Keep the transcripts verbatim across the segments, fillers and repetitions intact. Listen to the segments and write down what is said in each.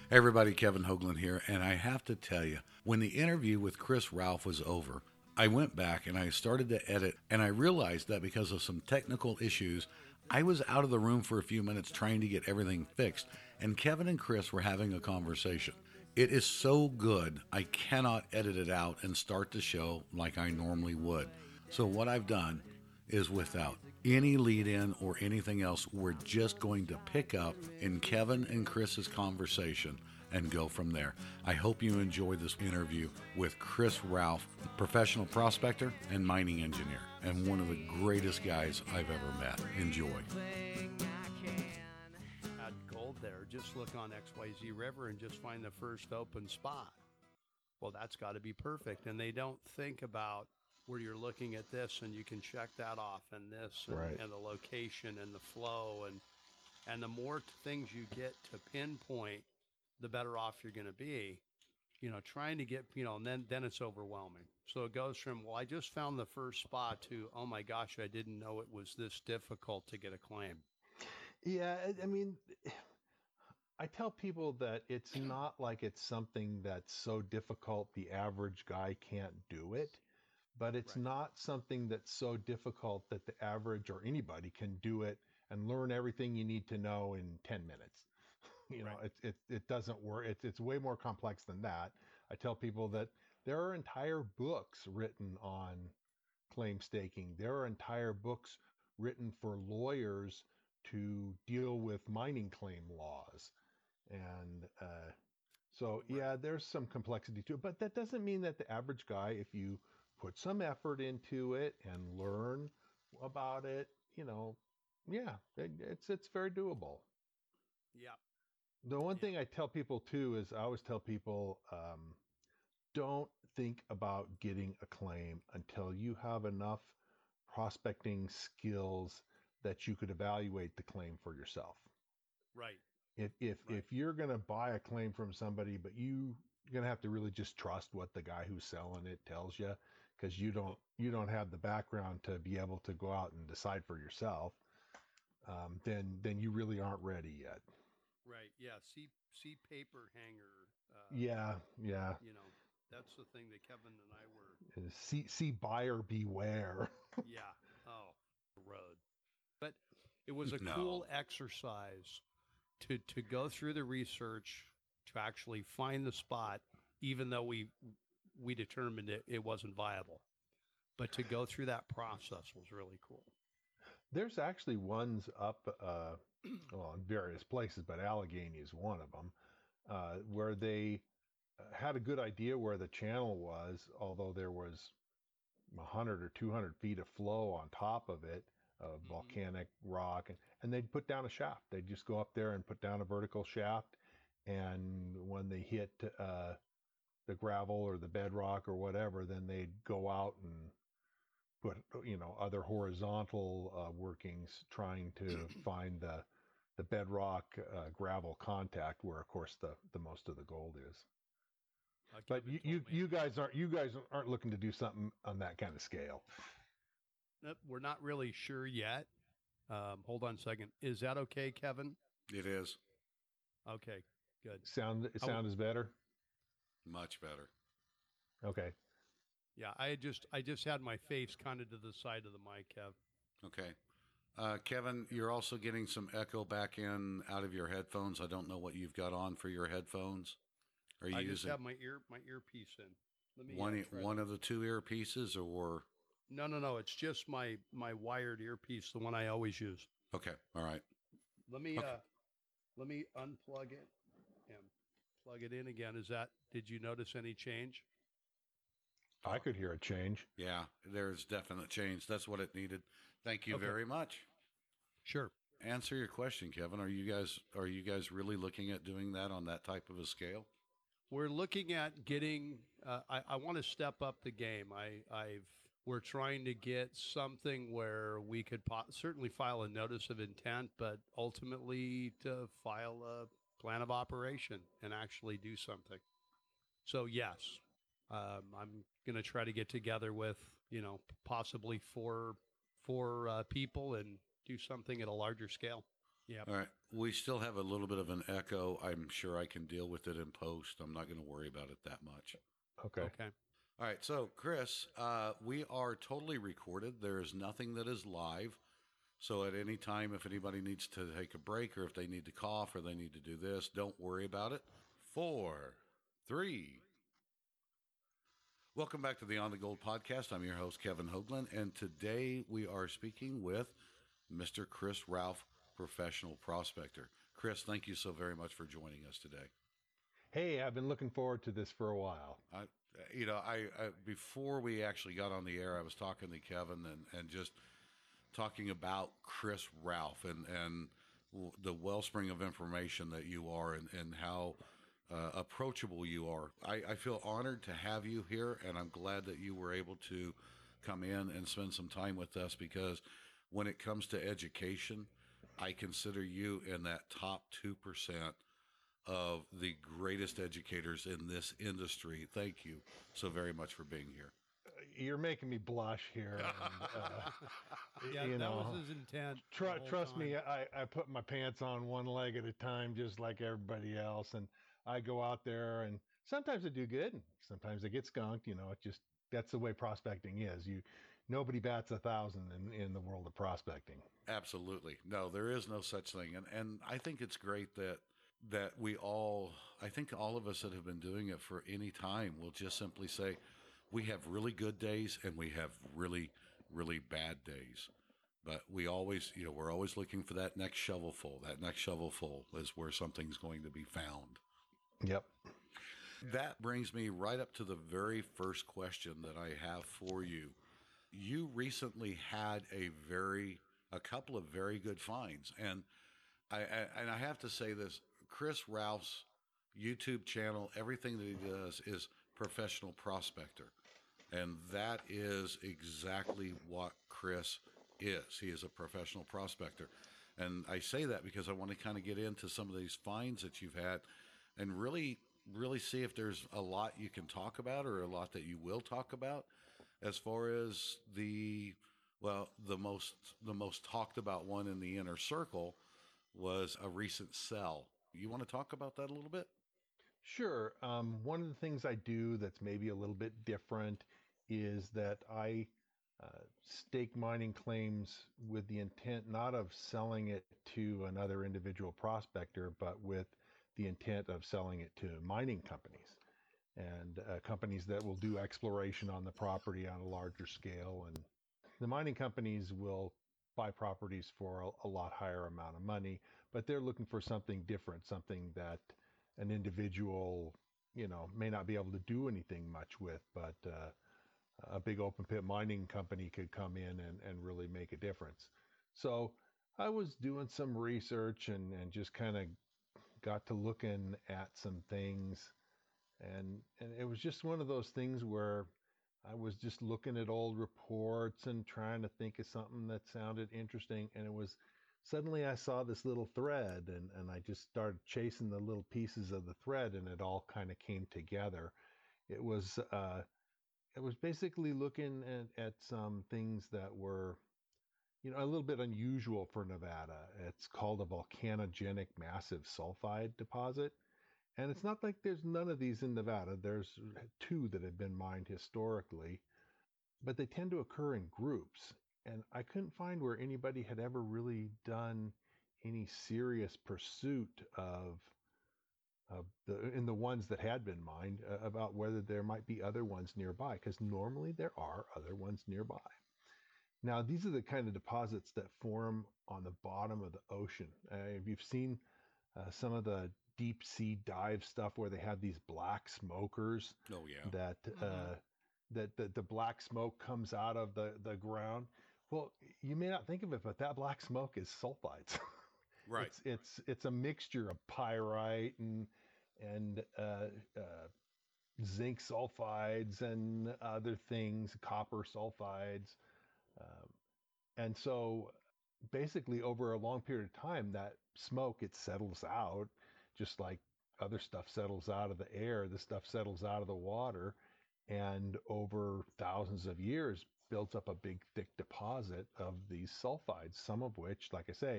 Hey everybody, Kevin Hoagland here, and I have to tell you, when the interview with Chris Ralph was over, I went back and I started to edit, and I realized that because of some technical issues, I was out of the room for a few minutes trying to get everything fixed, and Kevin and Chris were having a conversation. It is so good, I cannot edit it out and start the show like I normally would. So, what I've done is without any lead in or anything else, we're just going to pick up in Kevin and Chris's conversation and go from there. I hope you enjoy this interview with Chris Ralph, professional prospector and mining engineer, and one of the greatest guys I've ever met. Enjoy. Add gold there. Just look on X Y Z River and just find the first open spot. Well, that's got to be perfect. And they don't think about where you're looking at this and you can check that off and this and, Right. and the location and the flow. And, and the more things you get to pinpoint, the better off you're going to be, you know, trying to get, you know, and then, then it's overwhelming. So it goes from, well, I just found the first spot to, oh my gosh, I didn't know it was this difficult to get a claim. Yeah, I- I mean, I tell people that it's not like it's something that's so difficult the average guy can't do it, but it's Right. not something that's so difficult that the average or anybody can do it and learn everything you need to know in ten minutes. You know, Right. it, it, it doesn't work. It's, it's way more complex than that. I tell people that there are entire books written on claim staking. There are entire books written for lawyers to deal with mining claim laws. And uh, so, Right. yeah, there's some complexity to it, but that doesn't mean that the average guy, if you put some effort into it and learn about it, you know, yeah, it, it's it's very doable. Yeah. The one Yeah. thing I tell people too is I always tell people, um, don't think about getting a claim until you have enough prospecting skills that you could evaluate the claim for yourself. Right. If if Right. if you're going to buy a claim from somebody, but you you're going to have to really just trust what the guy who's selling it tells you, because you don't you don't have the background to be able to go out and decide for yourself. Um, then then you really aren't ready yet. Right. Yeah. See, see paper hanger. Uh, Yeah, yeah. you know, that's the thing that Kevin and I were. Uh, See see buyer beware. Yeah. Oh, the road. But it was a No. cool exercise to to go through the research to actually find the spot, even though we we determined it, it wasn't viable. But to go through that process was really cool. There's actually ones up, uh, well, in various places, but Allegheny is one of them, uh, where they uh, had a good idea where the channel was, although there was one hundred or two hundred feet of flow on top of it, of Mm-hmm. volcanic rock, and, and they'd put down a shaft. They'd just go up there and put down a vertical shaft, and when they hit uh, the gravel or the bedrock or whatever, then they'd go out and put you know other horizontal uh, workings trying to find the the bedrock uh, gravel contact where of course the the most of the gold is. Uh, But Kevin you told you, me. you guys aren't you guys aren't looking to do something on that kind of scale. Nope, we're not really sure yet. Um, hold on a second. Is that okay, Kevin? It is Okay, good. Sound I w- sound is better. much better. Okay. yeah, I had just I just had my face kind of to the side of the mic, Kev. Okay. Uh, Kevin, you're also getting some echo back in out of your headphones. I don't know what you've got on for your headphones. Are you I just using have my ear my earpiece in. Let me one uh, e- try one to- of the two earpieces, or No, no, no. It's just my my wired earpiece, the one I always use. okay, all right. Let me Okay. uh let me unplug it and plug it in again. Is that did you notice any change? I could hear a change. Yeah, there's definite change. That's what it needed. Thank you Okay. very much. Sure. Answer your question, Kevin. Are you guys are you guys really looking at doing that on that type of a scale? We're looking at getting uh, I, I want to step up the game. I I've we're trying to get something where we could po- certainly file a notice of intent, but ultimately to file a plan of operation and actually do something. So yes, um, I'm going to try to get together with you know possibly four four uh, people and do something at a larger scale. Yep. All right. We still have a little bit of an echo. I'm sure I can deal with it in post. I'm not going to worry about it that much. Okay. Okay. All right. So, Chris, uh, we are totally recorded. There is nothing that is live. So, at any time, if anybody needs to take a break or if they need to cough or they need to do this, don't worry about it. Four, three. Welcome back to the On the Gold podcast. I'm your host, Kevin Hoagland, and today we are speaking with Mister Chris Ralph, professional prospector. Chris, thank you so very much for joining us today. Hey, I've been looking forward to this for a while. I, you know, I, I before we actually got on the air, I was talking to Kevin and, and just talking about Chris Ralph and, and the wellspring of information that you are and, and how uh, approachable you are. I, I feel honored to have you here, and I'm glad that you were able to come in and spend some time with us, because when it comes to education, I consider you in that top two percent of the greatest educators in this industry. Thank you so very much for being here. You're making me blush here. And, uh, Yeah, you that know, was his intent. tr- the whole trust time. me, I, I put my pants on one leg at a time, just like everybody else. And I go out there, and sometimes I do good, and sometimes I get skunked. You know, it just, that's the way prospecting is. You, nobody bats a thousand in, in the world of prospecting. Absolutely. No, there is no such thing. And, and I think it's great that, that we all, I think all of us that have been doing it for any time will just simply say, we have really good days and we have really, really bad days. But we always, you know, we're always looking for that next shovelful. That next shovelful is where something's going to be found. Yep. That brings me right up to the very first question that I have for you. You recently had a very, a couple of very good finds. And I, I and I have to say this, Chris Ralph's YouTube channel, everything that he does is professional prospector. And that is exactly what Chris is. He is a professional prospector. And I say that because I want to kind of get into some of these finds that you've had and really, really see if there's a lot you can talk about or a lot that you will talk about as far as the, well, the most, the most talked about one in the inner circle was a recent sell. You want to talk about that a little bit? Sure. Um, one of the things I do that's maybe a little bit different is that I uh, stake mining claims with the intent not of selling it to another individual prospector, but with the intent of selling it to mining companies and uh, companies that will do exploration on the property on a larger scale. And the mining companies will buy properties for a, a lot higher amount of money, but they're looking for something different, something that an individual, you know, may not be able to do anything much with, but uh, a big open pit mining company could come in and, and really make a difference. So I was doing some research and, and just kind of got to looking at some things. And, and it was just one of those things where I was just looking at old reports and trying to think of something that sounded interesting. And it was suddenly I saw this little thread and, and I just started chasing the little pieces of the thread and it all kind of came together. It was, uh, it was basically looking at, at some things that were, you know, a little bit unusual for Nevada. It's called a volcanogenic massive sulfide deposit. And it's not like there's none of these in Nevada. There's two that have been mined historically, but they tend to occur in groups. And I couldn't find where anybody had ever really done any serious pursuit of uh, the in the ones that had been mined uh, about whether there might be other ones nearby, because normally there are other ones nearby. Now, these are the kind of deposits that form on the bottom of the ocean. Uh, if you've seen uh, some of the deep sea dive stuff where they have these black smokers Oh, yeah. that Mm-hmm. uh, that the, the black smoke comes out of the, the ground. Well, you may not think of it, but that black smoke is sulfides. Right. It's it's it's a mixture of pyrite and and uh, uh, zinc sulfides and other things, copper sulfides, um, and so basically over a long period of time, that smoke it settles out, just like other stuff settles out of the air. The stuff settles out of the water, and over thousands of years builds up a big thick deposit of these sulfides, some of which, like I say,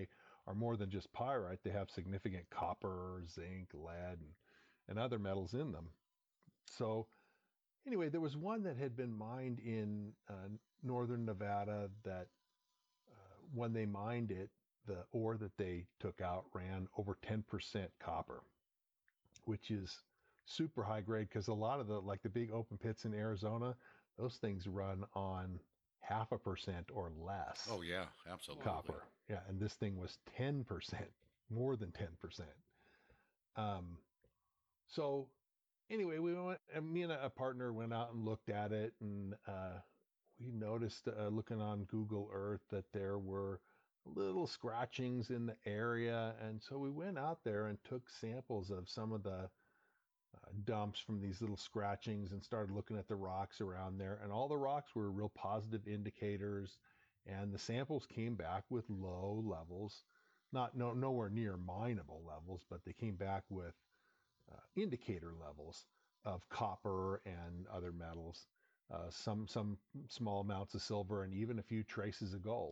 are more than just pyrite. They have significant copper, zinc, lead, and, and other metals in them. So anyway, there was one that had been mined in uh, northern Nevada that uh, when they mined it, the ore that they took out ran over ten percent copper, which is super high grade because a lot of the, like the big open pits in Arizona, those things run on half a percent or less. Oh yeah, absolutely. Copper. Yeah, and this thing was ten percent, more than ten percent. Um, so anyway, we went, and me and a partner went out and looked at it, and uh, we noticed uh, looking on Google Earth that there were little scratchings in the area, and so we went out there and took samples of some of the uh, dumps from these little scratchings and started looking at the rocks around there, and all the rocks were real positive indicators, and the samples came back with low levels, not no nowhere near mineable levels, but they came back with uh, indicator levels of copper and other metals, uh, some some small amounts of silver, and even a few traces of gold.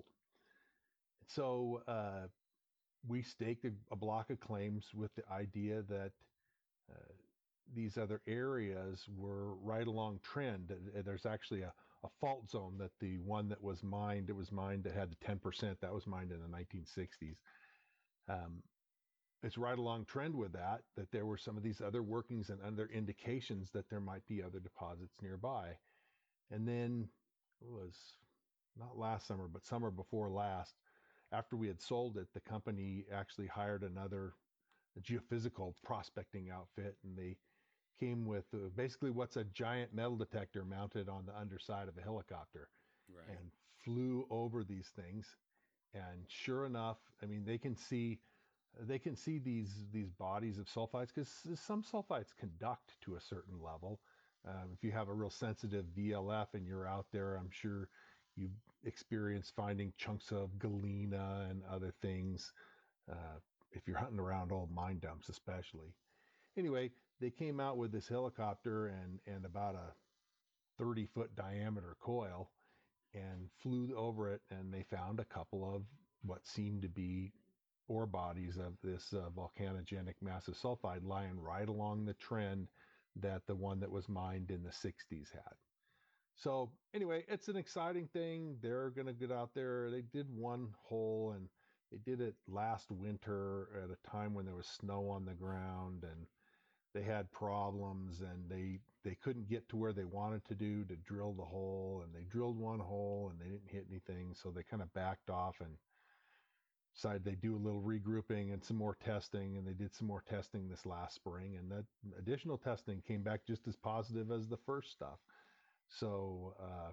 So uh, we staked a, a block of claims with the idea that uh, these other areas were right along trend. There's actually a, a fault zone that the one that was mined, it was mined that had the ten percent, that was mined in the nineteen sixties. Um, it's right along trend with that, that there were some of these other workings and other indications that there might be other deposits nearby. And then it was not last summer, but summer before last, after we had sold it, the company actually hired another geophysical prospecting outfit, and they came with uh, basically what's a giant metal detector mounted on the underside of a helicopter, Right. and flew over these things. And sure enough, I mean, they can see they can see these these bodies of sulfides, because some sulfides conduct to a certain level. Um, if you have a real sensitive V L F and you're out there, I'm sure you experience finding chunks of galena and other things. Uh, if you're hunting around old mine dumps, especially. Anyway, they came out with this helicopter and and about a thirty foot diameter coil and flew over it, and they found a couple of what seemed to be ore bodies of this uh, volcanogenic massive sulfide lying right along the trend that the one that was mined in the sixties had. So anyway, it's an exciting thing. They're going to get out there. They did one hole, and they did it last winter at a time when there was snow on the ground, and they had problems, and they they couldn't get to where they wanted to do to drill the hole, and they drilled one hole and they didn't hit anything, so they kind of backed off and decided they do a little regrouping and some more testing, and they did some more testing this last spring, and that additional testing came back just as positive as the first stuff. So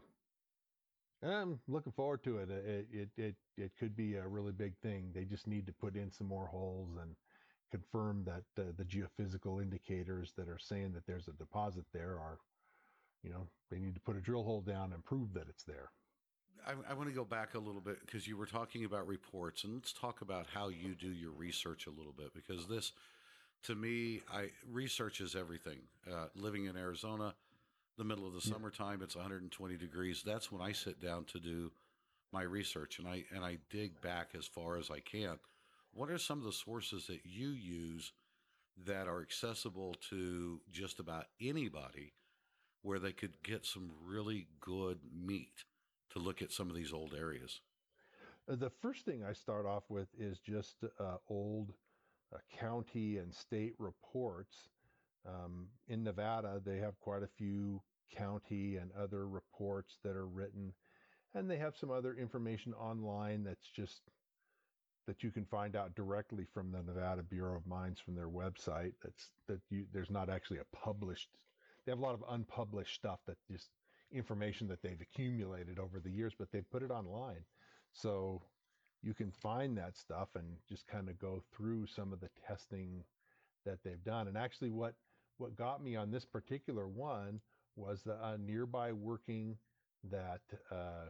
uh, I'm looking forward to it. It, it. it it could be a really big thing. They just need to put in some more holes and confirm that uh, the geophysical indicators that are saying that there's a deposit there are, you know, they need to put a drill hole down and prove that it's there. I, I want to go back a little bit because you were talking about reports, and let's talk about how you do your research a little bit, because this, to me, I research is everything. Uh, living in Arizona, the middle of the Yeah. summertime, it's one hundred twenty degrees. That's when I sit down to do my research, and I and I dig back as far as I can. What are some of the sources that you use that are accessible to just about anybody, where they could get some really good meat to look at some of these old areas? Uh, The first thing I start off with is just uh, old uh, county and state reports. Um, in Nevada, they have quite a few county and other reports that are written, and they have some other information online that's just that you can find out directly from the Nevada Bureau of Mines from their website. That's that you there's not actually a published. They have a lot of unpublished stuff that just information that they've accumulated over the years, but they've put it online, so you can find that stuff and just kind of go through some of the testing that they've done. And actually, what what got me on this particular one was the uh, nearby working that. Uh,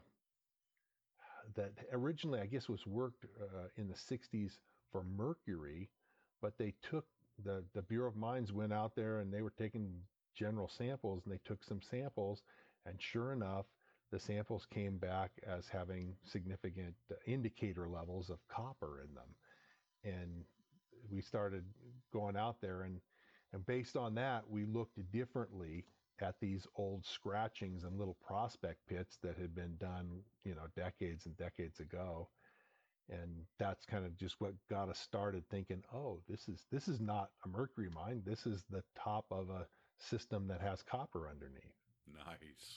that originally, I guess, was worked uh, in the sixties for mercury, but they took the, the Bureau of Mines went out there and they were taking general samples, and they took some samples, and sure enough, the samples came back as having significant uh, indicator levels of copper in them. and we started going out there, and and based on that, we looked differently at these old scratchings and little prospect pits that had been done, you know, decades and decades ago. And that's kind of just what got us started thinking, oh, this is this is not a mercury mine. This is the top of a system that has copper underneath. Nice.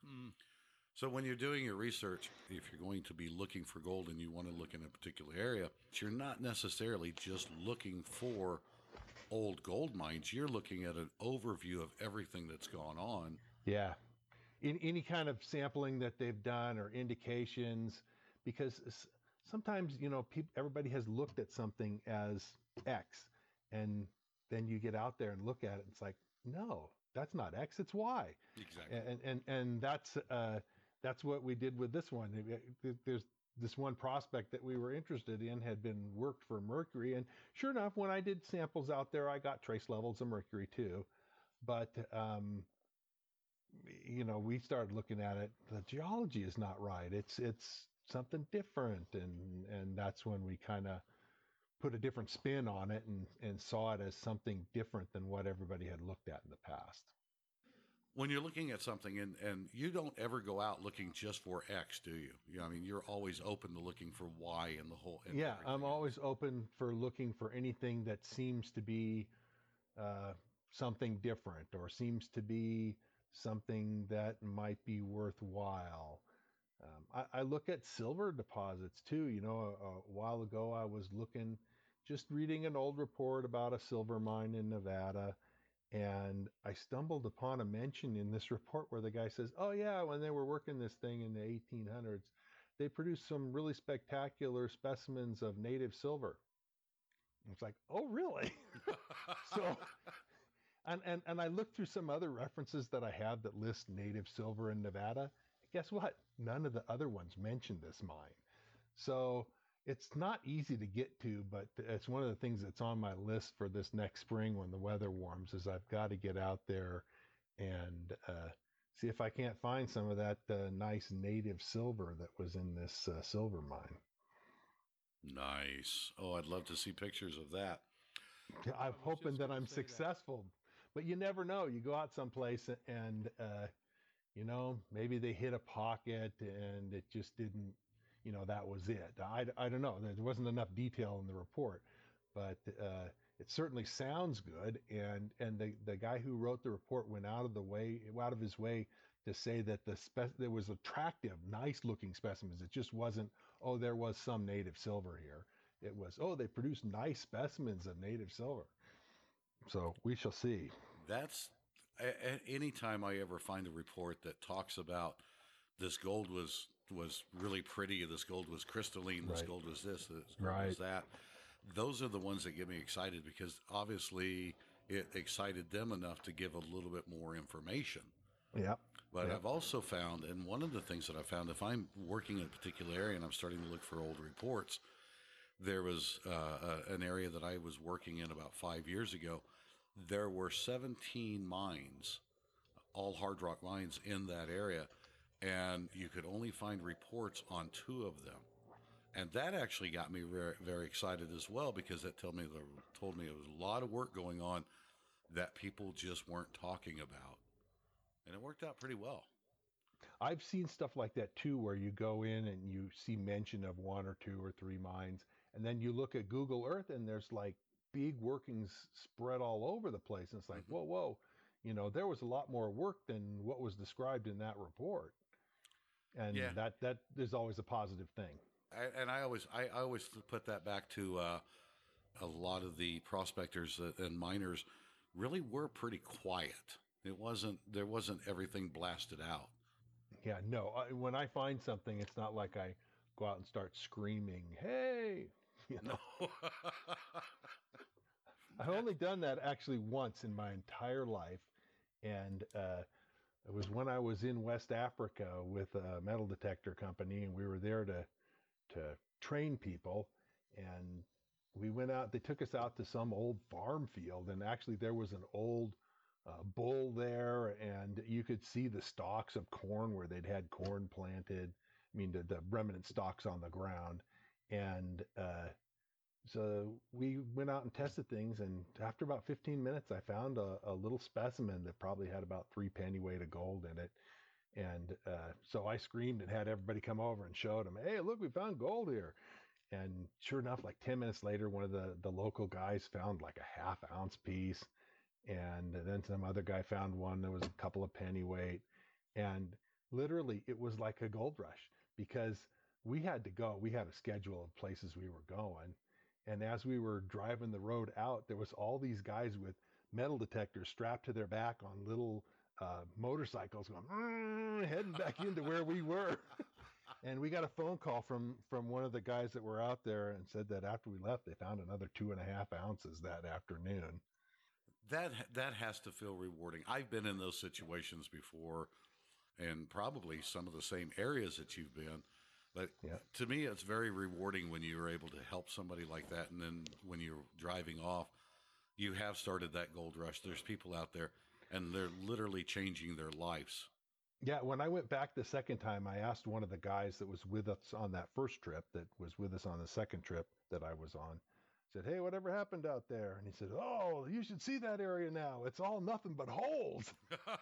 So when you're doing your research, if you're going to be looking for gold and you want to look in a particular area, you're not necessarily just looking for old gold mines. You're looking at an overview of everything that's gone on. Yeah. In any kind of sampling that they've done or indications, because sometimes, you know, people, everybody has looked at something as X, and then you get out there and look at it, and it's like, no, that's not X, it's Y. Exactly. And and and that's uh, that's what we did with this one. There's this one prospect that we were interested in had been worked for mercury, and sure enough, when I did samples out there, I got trace levels of mercury too. But um, you know, we started looking at it. The geology is not right. It's it's something different, and and that's when we kind of put a different spin on it and and saw it as something different than what everybody had looked at in the past. When you're looking at something, and, and you don't ever go out looking just for X, do you? You know, I mean, you're always open to looking for Y in the whole. In yeah, I'm else. always open for looking for anything that seems to be uh, something different, or seems to be something that might be worthwhile. Um, I, I look at silver deposits too. You know, a, a while ago I was looking, just reading an old report about a silver mine in Nevada, and I stumbled upon a mention in this report where the guy says, oh yeah, when they were working this thing in the eighteen hundreds, they produced some really spectacular specimens of native silver. And it's like, oh really? So, and, and, and I looked through some other references that I have that list native silver in Nevada. Guess what? None of the other ones mention this mine. So it's not easy to get to, but it's one of the things that's on my list for this next spring when the weather warms, is I've got to get out there and uh, see if I can't find some of that uh, nice native silver that was in this uh, silver mine. Nice. Oh, I'd love to see pictures of that. I'm hoping that I'm successful, that. But you never know. You go out someplace and, uh, you know, maybe they hit a pocket and it just didn't, you know, that was it. I, I don't know. There wasn't enough detail in the report, but uh, it certainly sounds good. And and the, the guy who wrote the report went out of the way, out of his way to say that the spe- there was attractive, nice looking specimens. It just wasn't, oh, there was some native silver here. It was, oh, they produced nice specimens of native silver. So we shall see. That's a- any time I ever find a report that talks about this gold was was really pretty, this gold was crystalline, this right. gold was this, this gold right. was that. Those are the ones that get me excited, because obviously it excited them enough to give a little bit more information. Yeah. But yep. I've also found, and one of the things that I found, if I'm working in a particular area and I'm starting to look for old reports, there was uh, uh, an area that I was working in about five years ago. There were seventeen mines, all hard rock mines in that area, and you could only find reports on two of them. And that actually got me very, very excited as well, because it told me, there, told me there was a lot of work going on that people just weren't talking about. And it worked out pretty well. I've seen stuff like that too, where you go in and you see mention of one or two or three mines, and then you look at Google Earth and there's like big workings spread all over the place. And it's like, mm-hmm. whoa, whoa, you know, there was a lot more work than what was described in that report. And yeah. that, that is always a positive thing. I, and I always, I, I always put that back to uh, a lot of the prospectors and miners really were pretty quiet. It wasn't, there wasn't everything blasted out. Yeah, no, I, when I find something, it's not like I go out and start screaming, hey, you know. No. I've only done that actually once in my entire life. And uh, it was when I was in West Africa with a metal detector company, and we were there to, to train people. And we went out, they took us out to some old farm field, and actually there was an old Uh, bull there, and you could see the stalks of corn where they'd had corn planted. I mean, the, the remnant stalks on the ground. And uh, So we went out and tested things, and after about fifteen minutes, I found a, a little specimen that probably had about three pennyweight of gold in it. And uh, so I screamed and had everybody come over and showed them, hey, look, we found gold here. And sure enough, like ten minutes later, one of the, the local guys found like a half ounce piece. And then some other guy found one that was a couple of pennyweight. And literally, it was like a gold rush because we had to go. We had a schedule of places we were going. And as we were driving the road out, there was all these guys with metal detectors strapped to their back on little uh, motorcycles going, heading back into where we were. And we got a phone call from from one of the guys that were out there and said that after we left, they found another two and a half ounces that afternoon. That that has to feel rewarding. I've been in those situations before, and probably some of the same areas that you've been. But Yeah. to me, it's very rewarding when you're able to help somebody like that. And then when you're driving off, you have started that gold rush. There's people out there, and they're literally changing their lives. Yeah, when I went back the second time, I asked one of the guys that was with us on that first trip, that was with us on the second trip that I was on, said, hey, whatever happened out there? And he said, oh, you should see that area now. It's all nothing but holes.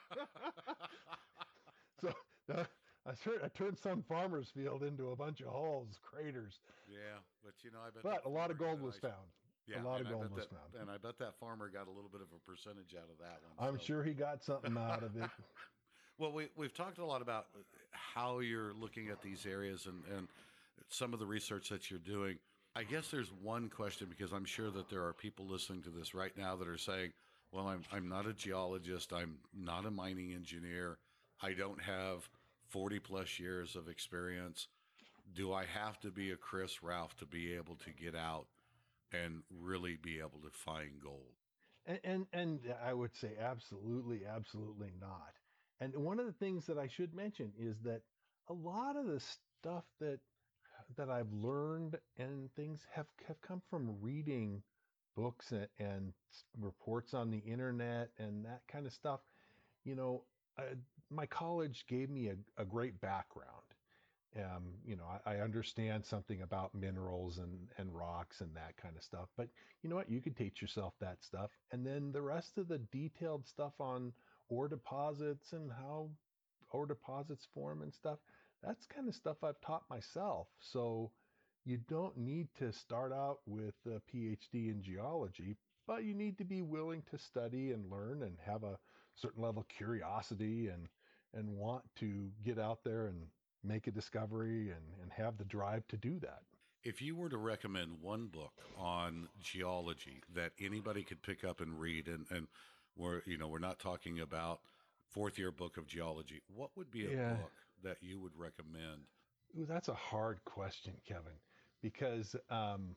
So uh, I, tur- I turned some farmer's field into a bunch of holes, craters. Yeah, but you know, I bet. But that a lot of farmer gold got was ice- found. Yeah, A lot of and I gold bet was that, found. and I bet that farmer got a little bit of a percentage out of that one. I'm so. sure he got something out of it. Well, we we've talked a lot about how you're looking at these areas and and some of the research that you're doing. I guess there's one question, because I'm sure that there are people listening to this right now that are saying, "Well, I'm I'm not a geologist. I'm not a mining engineer. I don't have forty plus years of experience. Do I have to be a Chris Ralph to be able to get out and really be able to find gold?" And, and and I would say absolutely, absolutely not. And one of the things that I should mention is that a lot of the stuff that that I've learned and things have have come from reading books and, and reports on the internet and that kind of stuff. You know, uh, my college gave me a, a great background. Um, you know, I, I understand something about minerals and, and rocks and that kind of stuff. But you know what? You could teach yourself that stuff. And then the rest of the detailed stuff on ore deposits and how ore deposits form and stuff, that's kind of stuff I've taught myself. So you don't need to start out with a PhD in geology, but you need to be willing to study and learn and have a certain level of curiosity and and want to get out there and make a discovery and, and have the drive to do that. If you were to recommend one book on geology that anybody could pick up and read, and, and we're, you know, we're not talking about fourth year book of geology, what would be a Yeah. book that you would recommend? Ooh, that's a hard question, Kevin, because, um,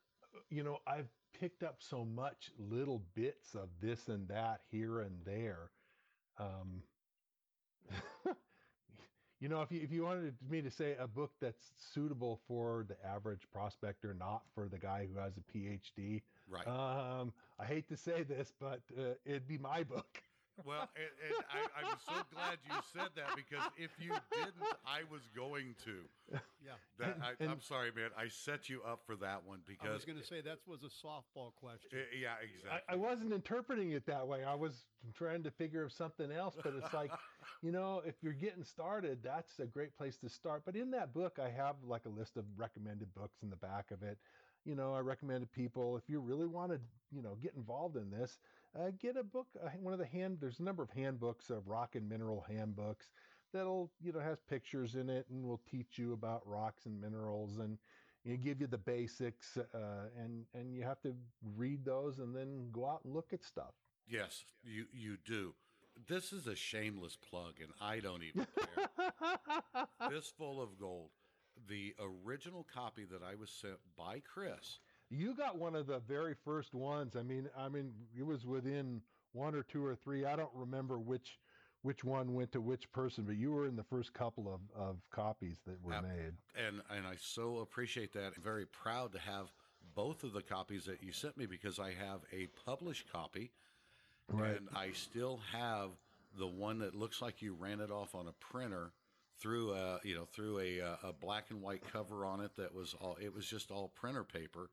you know, I've picked up so much little bits of this and that here and there. Um, You know, if you if you wanted me to say a book that's suitable for the average prospector, not for the guy who has a PhD, Right. um, I hate to say this, but uh, it'd be my book. Well, and, and I, I'm so glad you said that, because if you didn't, I was going to. Yeah. That, And- I, and- I'm sorry, man. I set you up for that one I was because, going to say that was a softball question. eh, yeah, exactly. I, I wasn't interpreting it that way. I was trying to figure of something else, but it's like, you know, if you're getting started, that's a great place to start. But in that book, I have like a list of recommended books in the back of it. You know, I recommended people, if you really want to, you know, get involved in this, uh, get a book, uh, one of the hand, there's a number of handbooks of rock and mineral handbooks that'll, you know, has pictures in it and will teach you about rocks and minerals and, you know, give you the basics, uh, and, and you have to read those and then go out and look at stuff. Yes, you, you do. This is a shameless plug, and I don't even care. Fistful of Gold, the original copy that I was sent by Chris. You got one of the very first ones. I mean, I mean, it was within one or two or three. I don't remember which which one went to which person, but you were in the first couple of, of copies that were Ab- made. And and I so appreciate that. I'm very proud to have both of the copies that you sent me, because I have a published copy, Right. and I still have the one that looks like you ran it off on a printer through a you know through a a black and white cover on it that was all it was just all printer paper.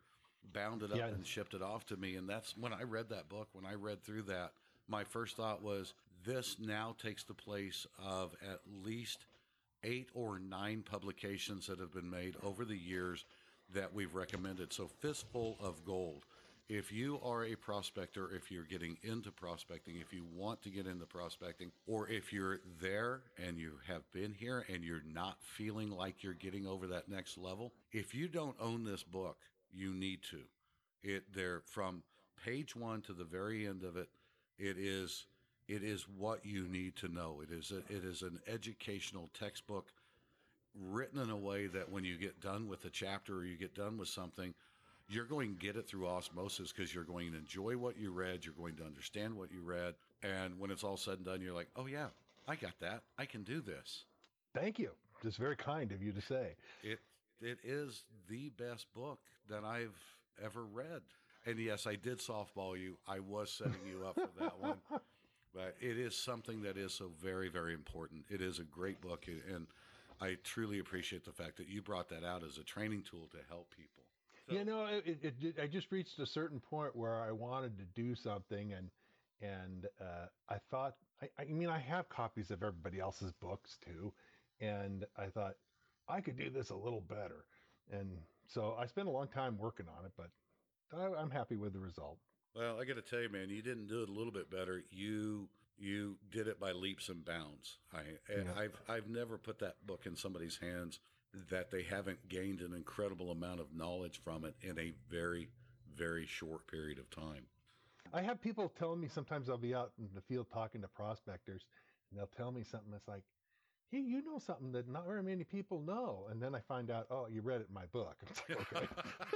bound it up Yeah. and shipped it off to me. And that's when I read that book, when I read through that, my first thought was this now takes the place of at least eight or nine publications that have been made over the years that we've recommended. So Fistful of Gold. If you are a prospector, if you're getting into prospecting, if you want to get into prospecting, or if you're there and you have been here and you're not feeling like you're getting over that next level, if you don't own this book, you need to. It there from page one to the very end of it, it is it is what you need to know. It is a, it is an educational textbook written in a way that when you get done with a chapter or you get done with something, you're going to get it through osmosis because you're going to enjoy what you read. You're going to understand what you read. And when it's all said and done, you're like, oh, yeah, I got that. I can do this. Thank you. Just very kind of you to say. It It is the best book that I've ever read. And yes, I did softball you. I was setting you up for that one. But it is something that is so very, very important. It is a great book. And I truly appreciate the fact that you brought that out as a training tool to help people. So, you know, it, it, it, I just reached a certain point where I wanted to do something, and and uh, I thought, I, I mean, I have copies of everybody else's books too, and I thought I could do this a little better, and so I spent a long time working on it, but I, I'm happy with the result. Well, I got to tell you, man, you didn't do it a little bit better. You you did it by leaps and bounds. I and Yeah. I've I've never put that book in somebody's hands that they haven't gained an incredible amount of knowledge from it in a very, very short period of time. I have people telling me sometimes I'll be out in the field talking to prospectors, and they'll tell me something that's like, hey, you know something that not very many people know. And then I find out, oh, you read it in my book. It's like, okay.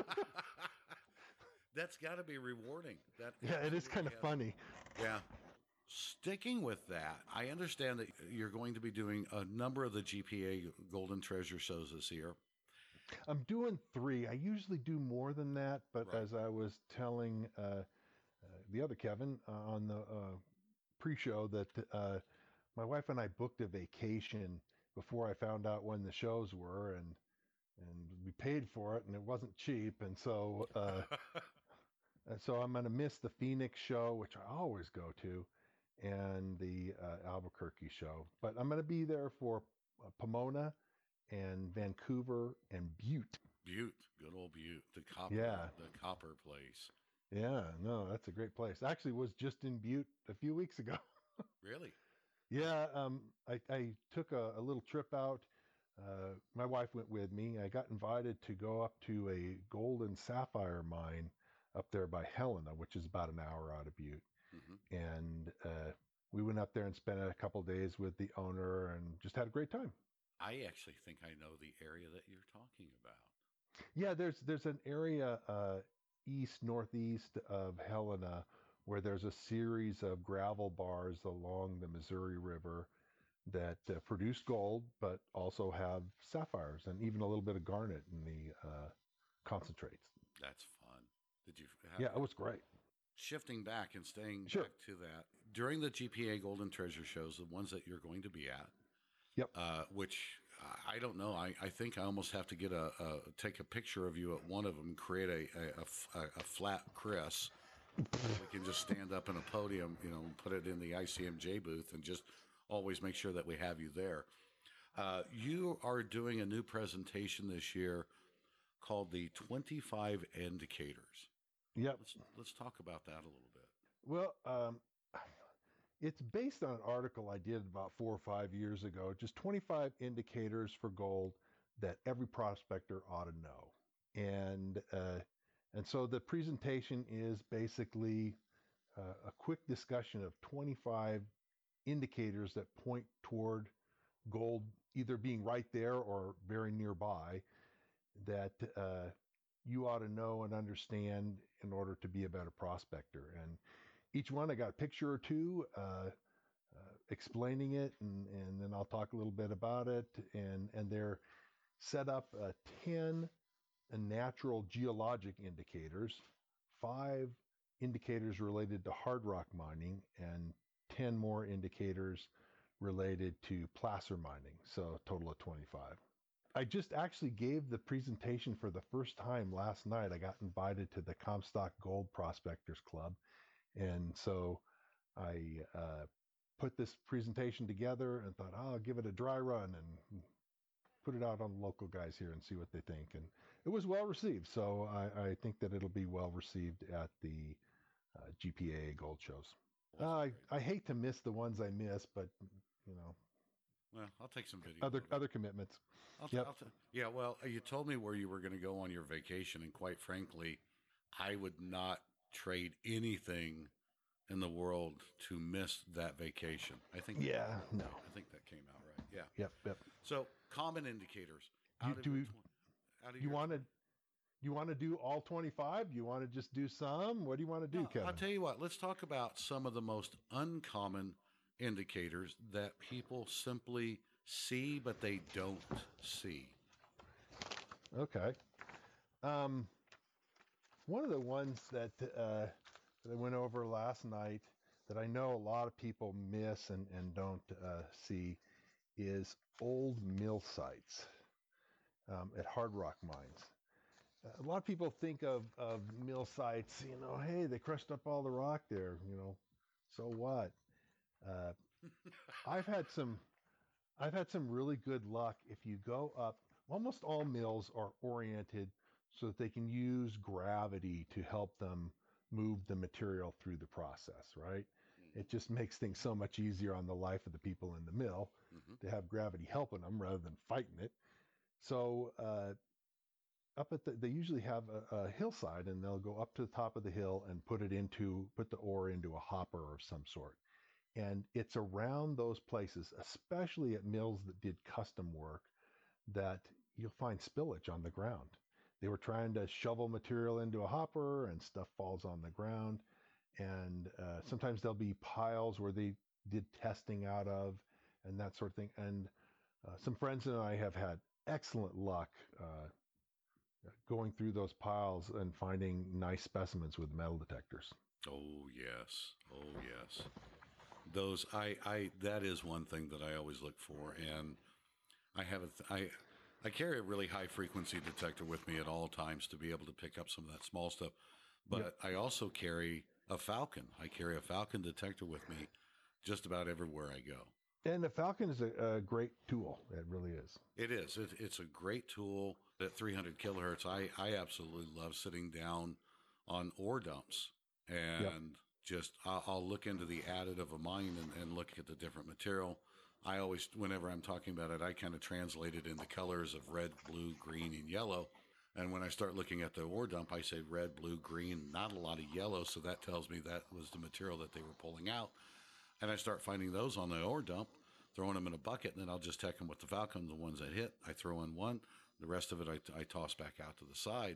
That's got to be rewarding. That Yeah, it is kind of has- funny. Yeah. Sticking with that, I understand that you're going to be doing a number of the G P A Golden Treasure shows this year. I'm doing three. I usually do more than that, but Right. as I was telling uh, uh, the other Kevin uh, on the uh, pre-show, that uh, my wife and I booked a vacation before I found out when the shows were, and and we paid for it, and it wasn't cheap, and so uh, and so I'm going to miss the Phoenix show, which I always go to, and the uh, Albuquerque show. But I'm going to be there for uh, Pomona and Vancouver and Butte. Butte, good old Butte, the copper, Yeah. the copper place. Yeah, no, that's a great place. Actually, was just in Butte a few weeks ago. Really? Yeah, um, I, I took a, a little trip out. Uh, my wife went with me. I got invited to go up to a gold and sapphire mine up there by Helena, which is about an hour out of Butte. hmm And uh, we went up there and spent a couple days with the owner and just had a great time. I actually think I know the area that you're talking about. Yeah, there's there's an area uh, east northeast of Helena where there's a series of gravel bars along the Missouri River that uh, produce gold, but also have sapphires and even a little bit of garnet in the uh, concentrates. That's fun. Did you have, Yeah, it was great. shifting back and staying Sure. back to that during the G P A Golden Treasure shows, the ones that you're going to be at? Yep. Uh, which I I don't know. I, I think I almost have to get a, a take a picture of you at one of them, create a a, a f- a- a flat Chris. We can just stand up in a podium, you know, and put it in the I C M J booth, and just always make sure that we have you there. Uh, you are doing a new presentation this year called the twenty-five Indicators. Yep. Let's let's talk about that a little bit. Well, um, it's based on an article I did about four or five years ago, just twenty-five indicators for gold that every prospector ought to know. And uh, and so the presentation is basically uh, a quick discussion of twenty-five indicators that point toward gold either being right there or very nearby that uh, you ought to know and understand in order to be a better prospector. And each one, I got a picture or two uh, uh, explaining it, and, and then I'll talk a little bit about it. And, and they're set up uh, ten natural geologic indicators, five indicators related to hard rock mining, and ten more indicators related to placer mining. So a total of twenty-five. I just actually gave the presentation for the first time last night. I got invited to the Comstock Gold Prospectors Club, and so I uh, put this presentation together and thought, oh, I'll give it a dry run and put it out on the local guys here and see what they think. And it was well received, so I, I think that it'll be well received at the uh, G P A Gold shows. Well, Uh, that's I, great. I hate to miss the ones I miss, but you know, Well, I'll take some video. other of it. other commitments. I'll t- Yep. I'll t- yeah, well, uh, you told me where you were going to go on your vacation, and quite frankly, I would not trade anything in the world to miss that vacation. I think. Yeah, no. I think that came out right. Yeah. Yep, yep. So common indicators. You- Out of do your we- twen- out of You your want to twen- you want to do all twenty-five? You want to just do some? What do you want to do, No, Kevin? I'll tell you what. Let's talk about some of the most uncommon indicators that people simply see, but they don't see. Okay. Um, one of the ones that uh, that I went over last night that I know a lot of people miss and, and don't uh, see is old mill sites um, at hard rock mines. A lot of people think of, of mill sites, you know, hey, they crushed up all the rock there, you know, so what? Uh, I've had some, I've had some really good luck. If you go up, almost all mills are oriented so that they can use gravity to help them move the material through the process, right? It just makes things so much easier on the life of the people in the mill Mhm. to have gravity helping them rather than fighting it. So, uh, up at the, they usually have a, a hillside, and they'll go up to the top of the hill and put it into, put the ore into a hopper of some sort. And it's around those places, especially at mills that did custom work, that you'll find spillage on the ground. They were trying to shovel material into a hopper and stuff falls on the ground. And uh, sometimes there'll be piles where they did testing out of and that sort of thing. And uh, some friends and I have had excellent luck uh, going through those piles and finding nice specimens with metal detectors. Oh yes, oh yes. Those I I that is one thing that I always look for, and I have a th- I I carry a really high frequency detector with me at all times to be able to pick up some of that small stuff. But Yep. I also carry a Falcon. I carry a Falcon detector with me just about everywhere I go. And the Falcon is a, a great tool. It really is. It is. It, it's a great tool at three hundred kilohertz. I, I absolutely love sitting down on ore dumps and Yep. just I'll, I'll look into the additive of a mine and, and look at the different material. I always, whenever I'm talking about it, I kind of translate it into colors of red, blue, green, and yellow. And when I start looking at the ore dump, I say red, blue, green, not a lot of yellow. So that tells me that was the material that they were pulling out. And I start finding those on the ore dump, throwing them in a bucket, and then I'll just check them with the Falcon. The ones that hit, I throw in one. The rest of it, I, I toss back out to the side.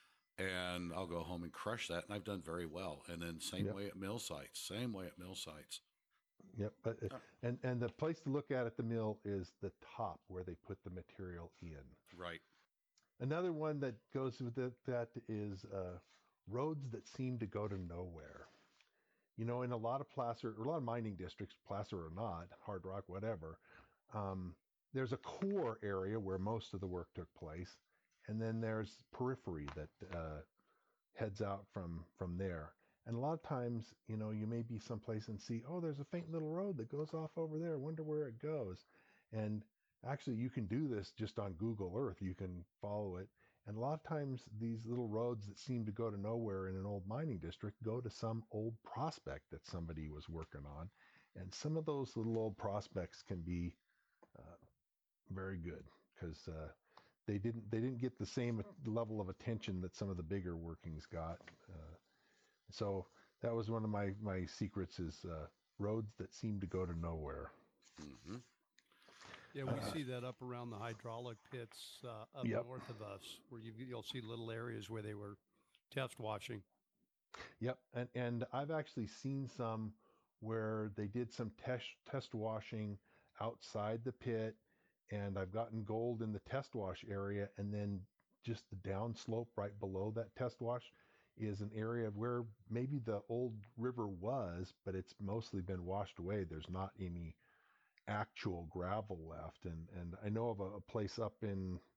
And I'll go home and crush that. And I've done very well. And then same Yep. way at mill sites, same way at mill sites. Yep. But, uh, Uh. and, and the place to look at at the mill is the top where they put the material in. Right. Another one that goes with it, that is uh, roads that seem to go to nowhere. You know, in a lot of placer, or a lot of mining districts, placer or not, hard rock, whatever, um, there's a core area where most of the work took place, and then there's periphery that uh, heads out from from there. And a lot of times, you know, you may be someplace and see, oh, there's a faint little road that goes off over there. Wonder where it goes. And actually, you can do this just on Google Earth. You can follow it. And a lot of times, these little roads that seem to go to nowhere in an old mining district go to some old prospect that somebody was working on. And some of those little old prospects can be uh, very good because uh, they didn't they didn't get the same level of attention that some of the bigger workings got. Uh, so that was one of my my secrets is uh, roads that seem to go to nowhere. Mm-hmm. Yeah, we Uh, see that up around the hydraulic pits uh, up Yep. north of us, where you, you'll see little areas where they were test washing. Yep, and and I've actually seen some where they did some test test washing outside the pit, and I've gotten gold in the test wash area, and then just the downslope right below that test wash is an area where maybe the old river was, but it's mostly been washed away. There's not any actual gravel left, and and I know of a, a place up in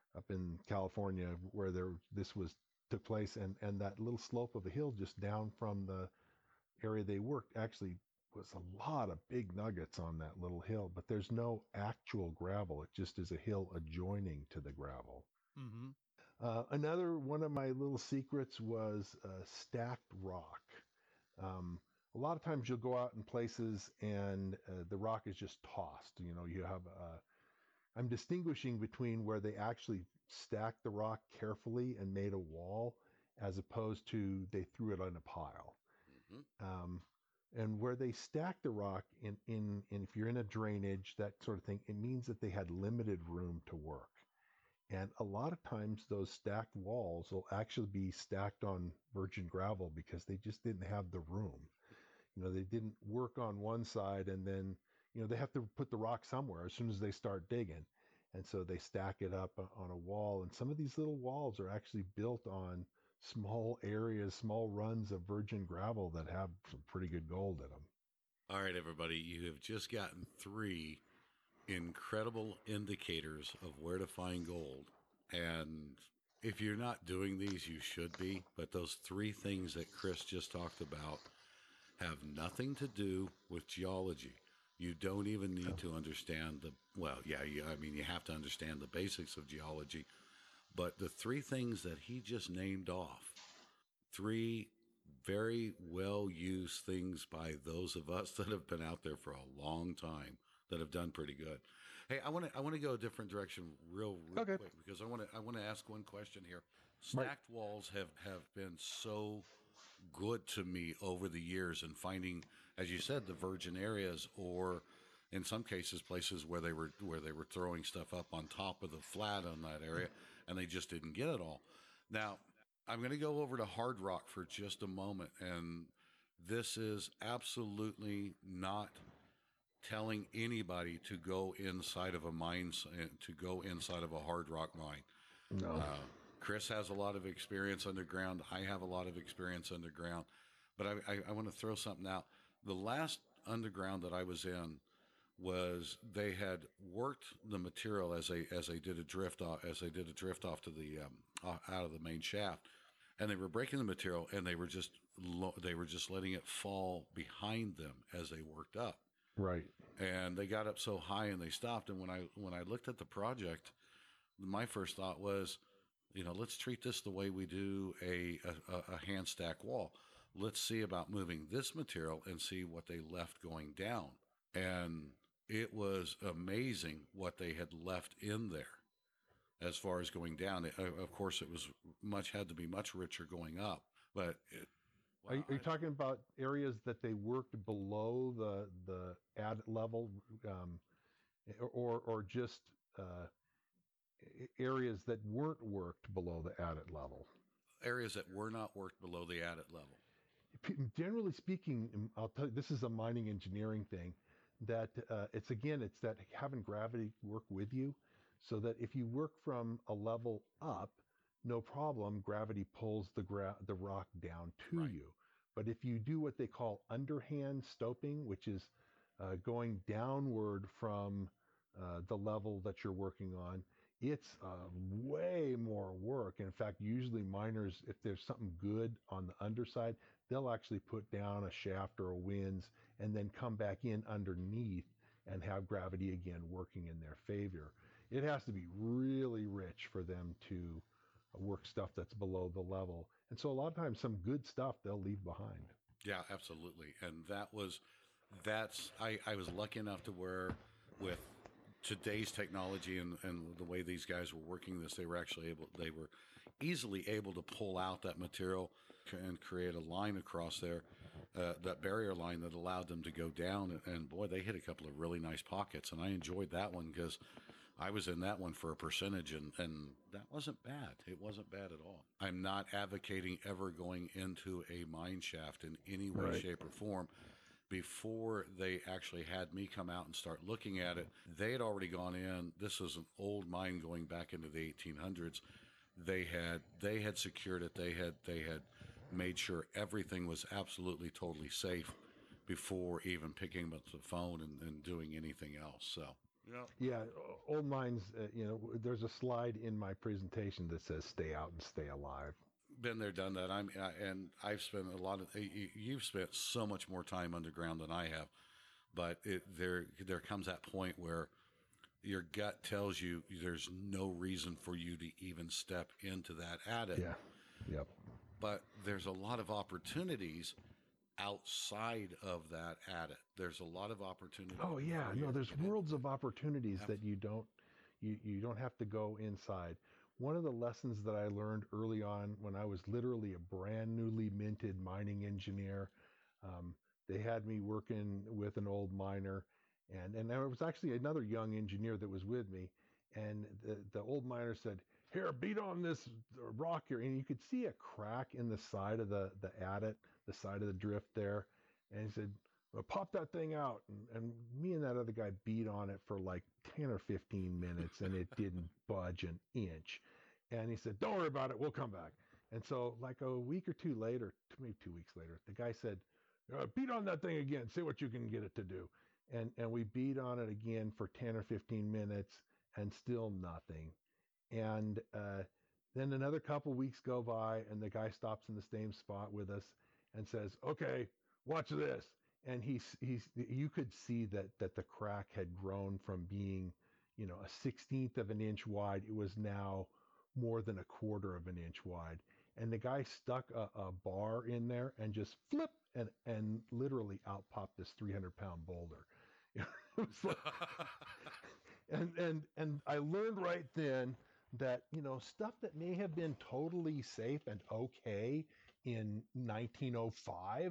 up in California where there this was took place, and and that little slope of a hill just down from the area they worked actually was a lot of big nuggets on that little hill, but there's no actual gravel. It just is a hill adjoining to the gravel. Mm-hmm. Uh, another one of my little secrets was uh, stacked rock. Um, a lot of times you'll go out in places and uh, the rock is just tossed. You know, you have, uh, I'm distinguishing between where they actually stacked the rock carefully and made a wall as opposed to they threw it on a pile. Mm-hmm. Um, and where they stack the rock in, in, in, if you're in a drainage, that sort of thing, it means that they had limited room to work. And a lot of times those stacked walls will actually be stacked on virgin gravel because they just didn't have the room. You know, they didn't work on one side and then, you know, they have to put the rock somewhere as soon as they start digging. And so they stack it up on a wall. And some of these little walls are actually built on small areas, small runs of virgin gravel that have some pretty good gold in them. All right, everybody, you have just gotten three incredible indicators of where to find gold. And if you're not doing these, you should be. But those three things that Chris just talked about have nothing to do with geology. You don't even need to understand the, well, yeah, you, I mean, you have to understand the basics of geology. But the three things that he just named off, three very well used things by those of us that have been out there for a long time, that have done pretty good. Hey, I want to I want to go a different direction real, real Okay. quick because I want to I want to ask one question here. Stacked Right. walls have have been so good to me over the years, and finding, as you said, the virgin areas, or in some cases places where they were where they were throwing stuff up on top of the flat on that area, and they just didn't get it all. Now, I'm going to go over to hard rock for just a moment, and this is absolutely not telling anybody to go inside of a mine, to go inside of a hard rock mine. No. Uh, Chris has a lot of experience underground. I have a lot of experience underground, but I, I, I want to throw something out. The last underground that I was in was they had worked the material as they as they did a drift off as they did a drift off to the um, out of the main shaft, and they were breaking the material, and they were just lo- they were just letting it fall behind them as they worked up. Right. And they got up so high and they stopped. And when I when I looked at the project, my first thought was, you know, let's treat this the way we do a a, a hand stack wall. Let's see about moving this material and see what they left going down. And it was amazing what they had left in there as far as going down. It, of course, it was much had to be much richer going up, but it, Are, you- are you talking about areas that they worked below the the adit level, um, or or just uh, areas that weren't worked below the adit level? areas that were not worked below the adit level. P- Generally speaking, um, I'll tell you, this is a mining engineering thing. That uh, it's again, it's that having gravity work with you, so that if you work from a level up, no problem, gravity pulls the gra- the rock down to Right. you. But if you do what they call underhand stoping, which is uh, going downward from uh, the level that you're working on, it's uh, way more work. In fact, usually miners, if there's something good on the underside, they'll actually put down a shaft or a winze and then come back in underneath and have gravity again working in their favor. It has to be really rich for them to work stuff that's below the level. And so a lot of times some good stuff they'll leave behind. Yeah, absolutely. And that was, that's, I, I was lucky enough to where with today's technology and, and the way these guys were working this, they were actually able, they were easily able to pull out that material and create a line across there, uh, that barrier line that allowed them to go down. And, and boy, they hit a couple of really nice pockets. And I enjoyed that one because I was in that one for a percentage, and, and that wasn't bad. It wasn't bad at all. I'm not advocating ever going into a mine shaft in any way, Right. shape, or form. Before they actually had me come out and start looking at it, they had already gone in. This was an old mine going back into the eighteen hundreds. They had they had secured it. They had they had made sure everything was absolutely totally safe before even picking up the phone and, and doing anything else. So Yeah. Yeah, o- old mines. Uh, you know, there's a slide in my presentation that says "Stay out and stay alive." Been there, done that. I'm, I, and I've spent a lot of. you- You've spent so much more time underground than I have, but it, there, there comes that point where your gut tells you there's no reason for you to even step into that attic. Yeah. Yep. But there's a lot of opportunities outside of that attic. There's a lot of opportunity. Oh yeah, for you no, to there's get into worlds it. of opportunities Ab- that you don't you you don't have to go inside. One of the lessons that I learned early on when I was literally a brand newly minted mining engineer, um, they had me working with an old miner, and and there was actually another young engineer that was with me, and the the old miner said, "Here, beat on this rock here," and you could see a crack in the side of the the adit, the side of the drift there, and he said, well, pop that thing out. And, and me and that other guy beat on it for like ten or fifteen minutes and it didn't budge an inch. And he said, don't worry about it. We'll come back. And so, like a week or two later, maybe two weeks later, the guy said, uh, beat on that thing again. See what you can get it to do. And, and we beat on it again for ten or fifteen minutes and still nothing. And uh, then another couple weeks go by and the guy stops in the same spot with us and says, okay, watch this. And he's he's you could see that that the crack had grown from being, you know, a sixteenth of an inch wide. It was now more than a quarter of an inch wide. And the guy stuck a, a bar in there and just flip and and literally out popped this three hundred pound boulder. It was like, and and and I learned right then that, you know, stuff that may have been totally safe and okay in nineteen oh five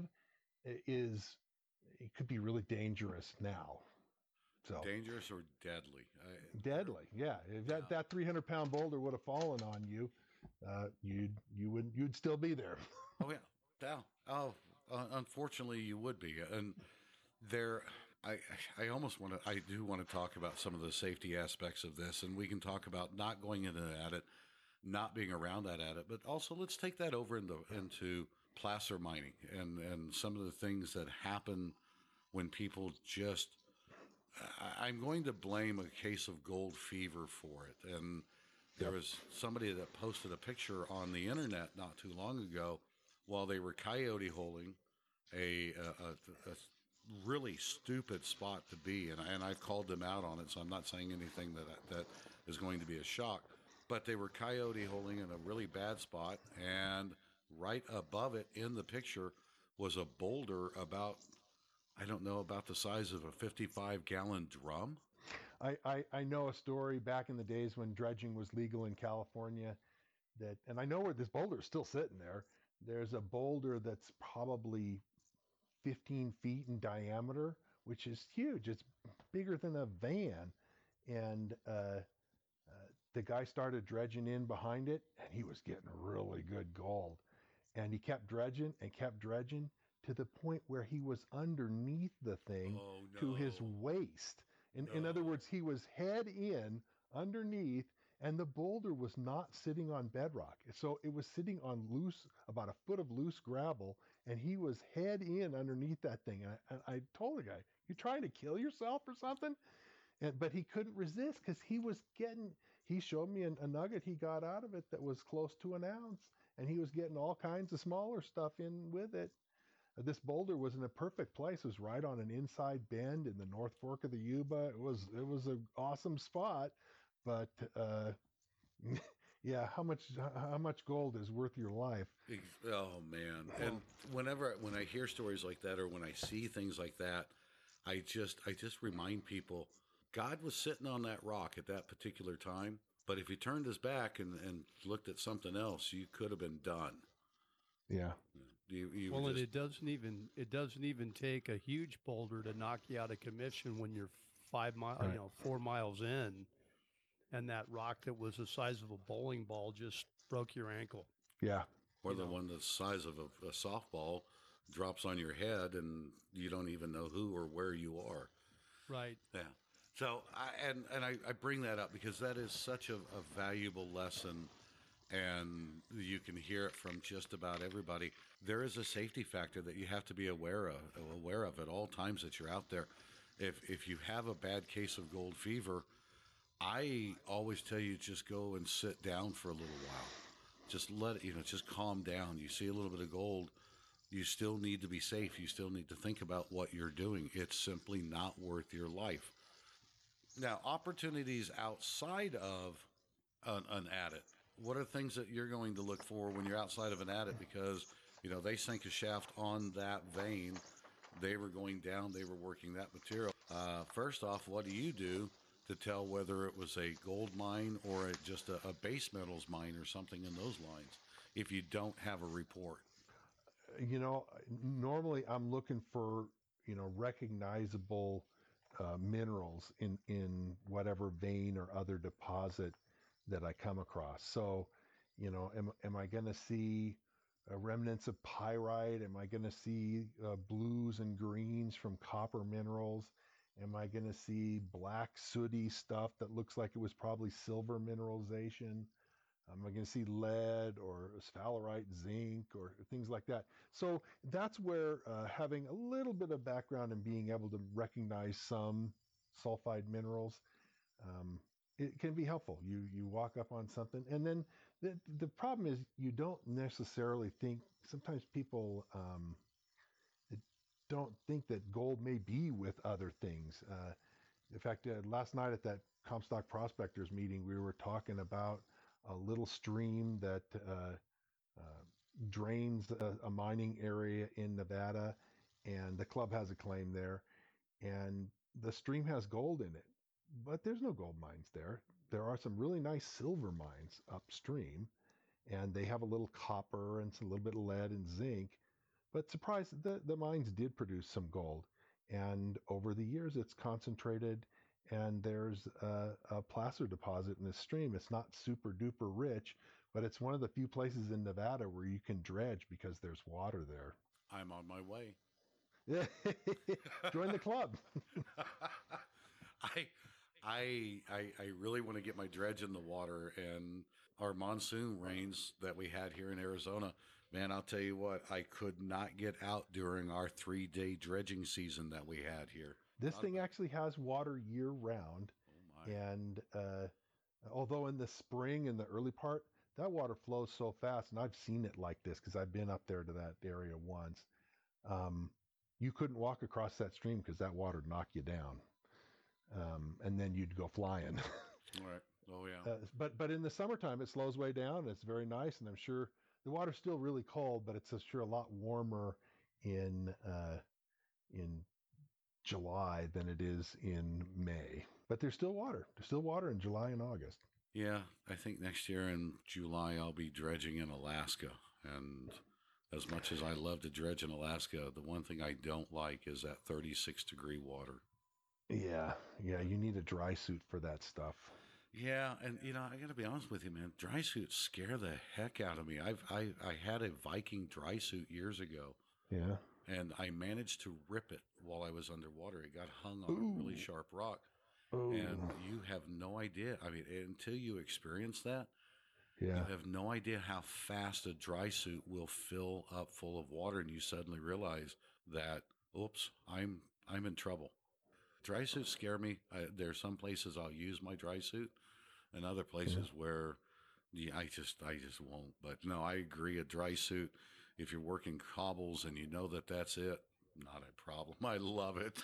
is it could be really dangerous now. So Dangerous or deadly? I, deadly, yeah. If that, yeah. that three hundred pound boulder would have fallen on you, uh, you'd you would you'd still be there. Oh yeah. Yeah. Oh, uh, unfortunately, you would be. And there, I I almost want to. I do want to talk about some of the safety aspects of this, and we can talk about not going into that adit, not being around that adit, but also let's take that over into into placer mining and and some of the things that happen when people just. I- I'm going to blame a case of gold fever for it, and there Yep. was somebody that posted a picture on the internet not too long ago while they were coyote holing a, a, a, a really stupid spot to be, and, I, and I've called them out on it, so I'm not saying anything that that is going to be a shock. But they were coyote holing in a really bad spot, and right above it in the picture was a boulder about, I don't know, about the size of a fifty-five gallon drum. I, I I know a story back in the days when dredging was legal in California that, and I know where this boulder is still sitting there. There's a boulder that's probably fifteen feet in diameter, which is huge. It's bigger than a van. And uh, uh, the guy started dredging in behind it, and he was getting really good gold. And he kept dredging and kept dredging to the point where he was underneath the thing Oh to his no. waist. In, in other No. words, he was head in underneath, and the boulder was not sitting on bedrock. So it was sitting on loose, about a foot of loose gravel, and he was head in underneath that thing. And I, and I told the guy, you trying to kill yourself or something? And, but he couldn't resist because he was getting, he showed me a, a nugget he got out of it that was close to an ounce, and he was getting all kinds of smaller stuff in with it. Uh, This boulder was in a perfect place. It was right on an inside bend in the North Fork of the Yuba. It was it was an awesome spot, but uh, yeah, how much how much gold is worth your life? Ex- Oh man. And whenever when I hear stories like that or when I see things like that, I just I just remind people God was sitting on that rock at that particular time, but if he turned his back and, and looked at something else, you could have been done. Yeah, You you Well, and just it doesn't even it doesn't even take a huge boulder to knock you out of commission when you're five mile, Right. you know, four miles in, and that rock that was the size of a bowling ball just broke your ankle. yeah, or you the know. one the size of a, a softball drops on your head and you don't even know who or where you are. Right. Yeah. So I and and I, I bring that up because that is such a, a valuable lesson, and you can hear it from just about everybody. There is a safety factor that you have to be aware of aware of at all times that you're out there. If if you have a bad case of gold fever, I always tell you just go and sit down for a little while. Just let it, you know, just calm down. You see a little bit of gold, you still need to be safe. You still need to think about what you're doing. It's simply not worth your life. Now, opportunities outside of an, an adit. What are things that you're going to look for when you're outside of an adit? Because, you know, they sank a shaft on that vein. They were going down. They were working that material. Uh, first off, what do you do to tell whether it was a gold mine or a, just a, a base metals mine or something in those lines if you don't have a report? You know, normally I'm looking for, you know, recognizable uh, minerals in, in whatever vein or other deposit that I come across. So, you know, am, am I going to see uh, remnants of pyrite? Am I going to see uh, blues and greens from copper minerals? Am I going to see black sooty stuff that looks like it was probably silver mineralization? Am I going to see lead or sphalerite, zinc, or things like that? So that's where uh, having a little bit of background and being able to recognize some sulfide minerals, um, it can be helpful. You you walk up on something, and then the the problem is you don't necessarily think. Sometimes people um, don't think that gold may be with other things. Uh, in fact, uh, last night at that Comstock Prospectors meeting, we were talking about a little stream that uh, uh, drains a, a mining area in Nevada, and the club has a claim there, and the stream has gold in it, but there's no gold mines there. There are some really nice silver mines upstream, and they have a little copper and some, a little bit of lead and zinc, but surprise, the, the mines did produce some gold, and over the years it's concentrated, and there's a, a placer deposit in the stream. It's not super duper rich, but it's one of the few places in Nevada where you can dredge because there's water there. I'm on my way. Join the club. I, I, I, I really want to get my dredge in the water, and our monsoon rains that we had here in Arizona, man, I'll tell you what, I could not get out during our three-day dredging season that we had here. This Not thing about- actually has water year round. Oh my. And uh, although in the spring, in the early part, that water flows so fast, and I've seen it like this because I've been up there to that area once. Um, you couldn't walk across that stream because that water would knock you down. Um, and then you'd go flying. All right. Oh yeah. Uh, but but in the summertime, it slows way down. It's very nice, and I'm sure the water's still really cold, but it's uh, sure a lot warmer in uh, in July than it is in May. But there's still water. There's still water in July and August. Yeah, I think next year in July I'll be dredging in Alaska, and as much as I love to dredge in Alaska, the one thing I don't like is that thirty-six degree water. Yeah, yeah, you need a dry suit for that stuff. Yeah, and you know, I got to be honest with you, man. Dry suits scare the heck out of me. I've I, I had a Viking dry suit years ago, Yeah. and I managed to rip it while I was underwater. It got hung on a really Ooh. sharp rock, Oh, and you have no idea. I mean, until you experience that, yeah. you have no idea how fast a dry suit will fill up full of water, and you suddenly realize that, oops, I'm I'm in trouble. Dry suits scare me. I, there are some places I'll use my dry suit, and other places yeah. where yeah, I just I just won't. But no, I agree. A dry suit, if you're working cobbles and you know that that's it, not a problem. I love it.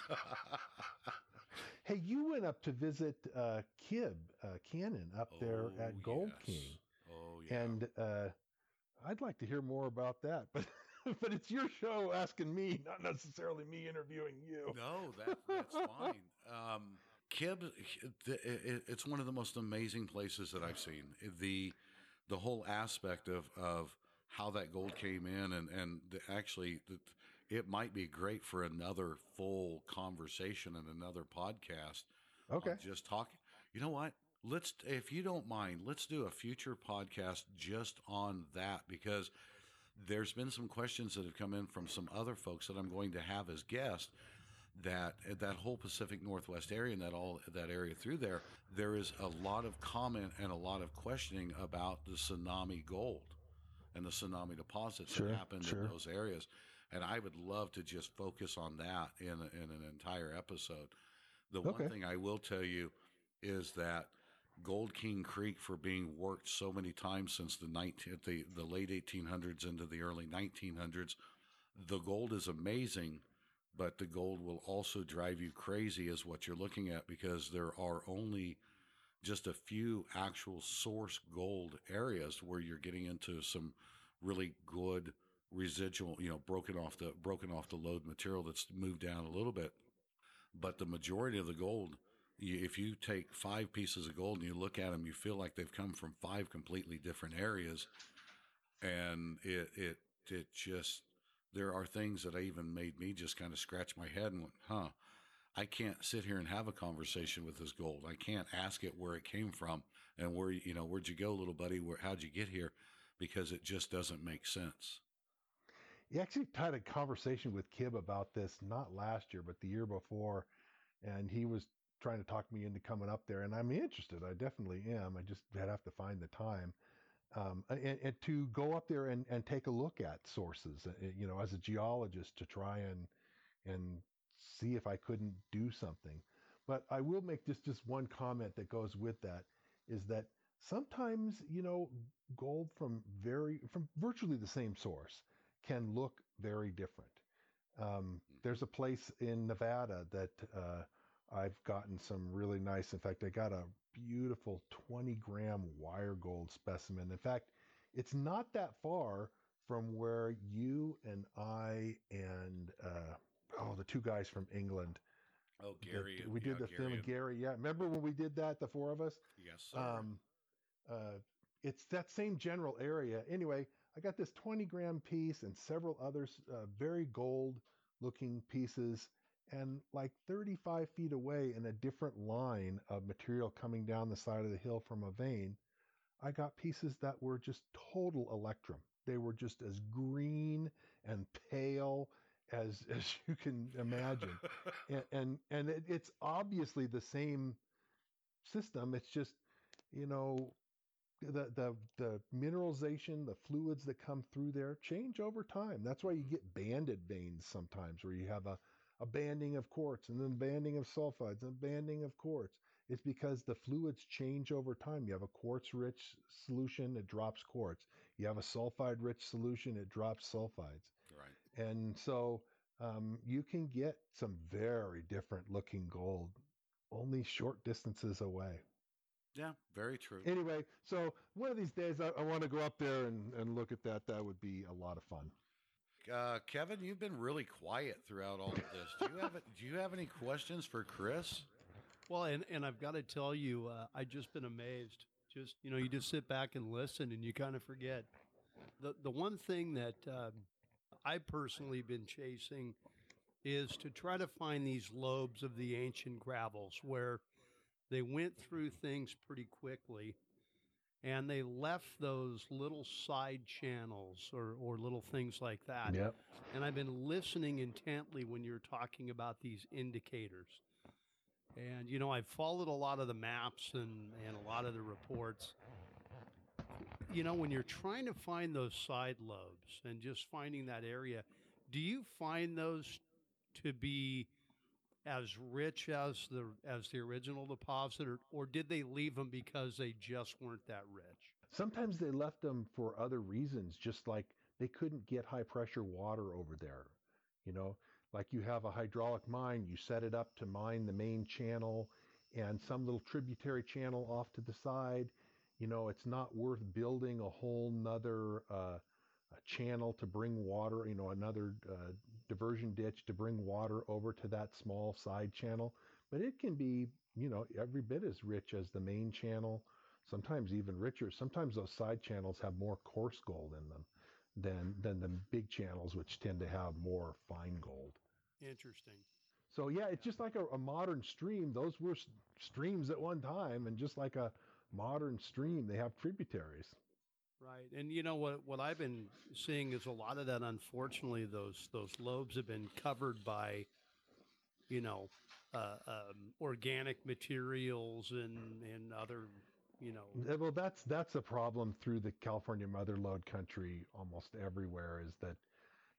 Hey, you went up to visit uh, Kib uh, Cannon up there Oh, at Gold yes. King, Oh yeah. and uh, I'd like to hear more about that. But but it's your show asking me, not necessarily me interviewing you. No, that, that's fine. Um, Kib, it, it, it's one of the most amazing places that I've seen. The the whole aspect of, of how that gold came in, and and the, actually, the, it might be great for another full conversation and another podcast. Okay. On just talking. You know what? Let's, if you don't mind, let's do a future podcast just on that, because there's been some questions that have come in from some other folks that I'm going to have as guests, that that whole Pacific Northwest area and that all that area through there, there is a lot of comment and a lot of questioning about the tsunami gold and the tsunami deposits Sure, that happened sure. in those areas. And I would love to just focus on that in, in an entire episode. The one Okay. thing I will tell you is that Gold King Creek, for being worked so many times since the nineteen, the, the late eighteen hundreds into the early nineteen hundreds, the gold is amazing, but the gold will also drive you crazy as what you're looking at, because there are only just a few actual source gold areas where you're getting into some really good residual, you know, broken off the broken off the lode material that's moved down a little bit. But the majority of the gold, if you take five pieces of gold and you look at them, you feel like they've come from five completely different areas. And it, it, it just, there are things that I even made me just kind of scratch my head and went, huh, I can't sit here and have a conversation with this gold. I can't ask it where it came from and where, you know, where'd you go, little buddy? Where, how'd you get here? Because it just doesn't make sense. You actually had a conversation with Kib about this, not last year, but the year before. And he was trying to talk me into coming up there. And I'm interested. I definitely am. I just I'd have to find the time. Um, and, and to go up there and, and take a look at sources, uh, you know, as a geologist, to try and and see if I couldn't do something. But I will make just just one comment that goes with that, is that sometimes, you know, gold from very from virtually the same source can look very different. Um, there's a place in Nevada that uh, I've gotten some really nice. In fact, I got a beautiful twenty gram wire gold specimen. In fact, it's not that far from where you and I and uh, oh, the two guys from England. Oh, Gary. that and- we did yeah, the film, Gary and Gary. Yeah, remember when we did that, the four of us? Yes, sir. Um, uh, it's that same general area. Anyway, I got this twenty gram piece and several others, uh, very gold looking pieces. And like thirty-five feet away in a different line of material coming down the side of the hill from a vein, I got pieces that were just total electrum. They were just as green and pale as as you can imagine. and and, and it, it's obviously the same system. It's just, you know, the the the mineralization, the fluids that come through there change over time. That's why you get banded veins sometimes, where you have a, a banding of quartz and then banding of sulfides and banding of quartz. It's because the fluids change over time. You have a quartz-rich solution, it drops quartz. You have a sulfide-rich solution, it drops sulfides. Right. And so um, you can get some very different looking gold only short distances away. Yeah, very true. Anyway, so one of these days I, I want to go up there and, and look at that. That would be a lot of fun. Uh, Kevin, you've been really quiet throughout all of this. Do you have Do you have any questions for Chris? Well, and, and I've got to tell you, uh, I've just been amazed. Just, you know, you just sit back and listen and you kind of forget. The, the one thing that um, I've personally been chasing is to try to find these lobes of the ancient gravels where they went through things pretty quickly and they left those little side channels or, or little things like that. Yep. And I've been listening intently when you're talking about these indicators. And, you know, I've followed a lot of the maps and, and a lot of the reports. You know, when you're trying to find those side lobes and just finding that area, do you find those to be as rich as the as the original deposit, or, or did they leave them because they just weren't that rich? Sometimes they left them for other reasons, just like they couldn't get high pressure water over there. You know, like you have a hydraulic mine, you set it up to mine the main channel and some little tributary channel off to the side. You know, it's not worth building a whole nother uh, a channel to bring water, you know, another uh, diversion ditch to bring water over to that small side channel. But it can be, you know, every bit as rich as the main channel, sometimes even richer. Sometimes those side channels have more coarse gold in them than than the big channels, which tend to have more fine gold. Interesting. So yeah, it's just like a, a modern stream. Those were s- streams at one time, and just like a modern stream, they have tributaries. Right. And you know what what I've been seeing is a lot of that, unfortunately, those those lobes have been covered by, you know, uh, um, organic materials and, and other, you know. Uh, Well, that's that's a problem through the California mother lode country almost everywhere, is that,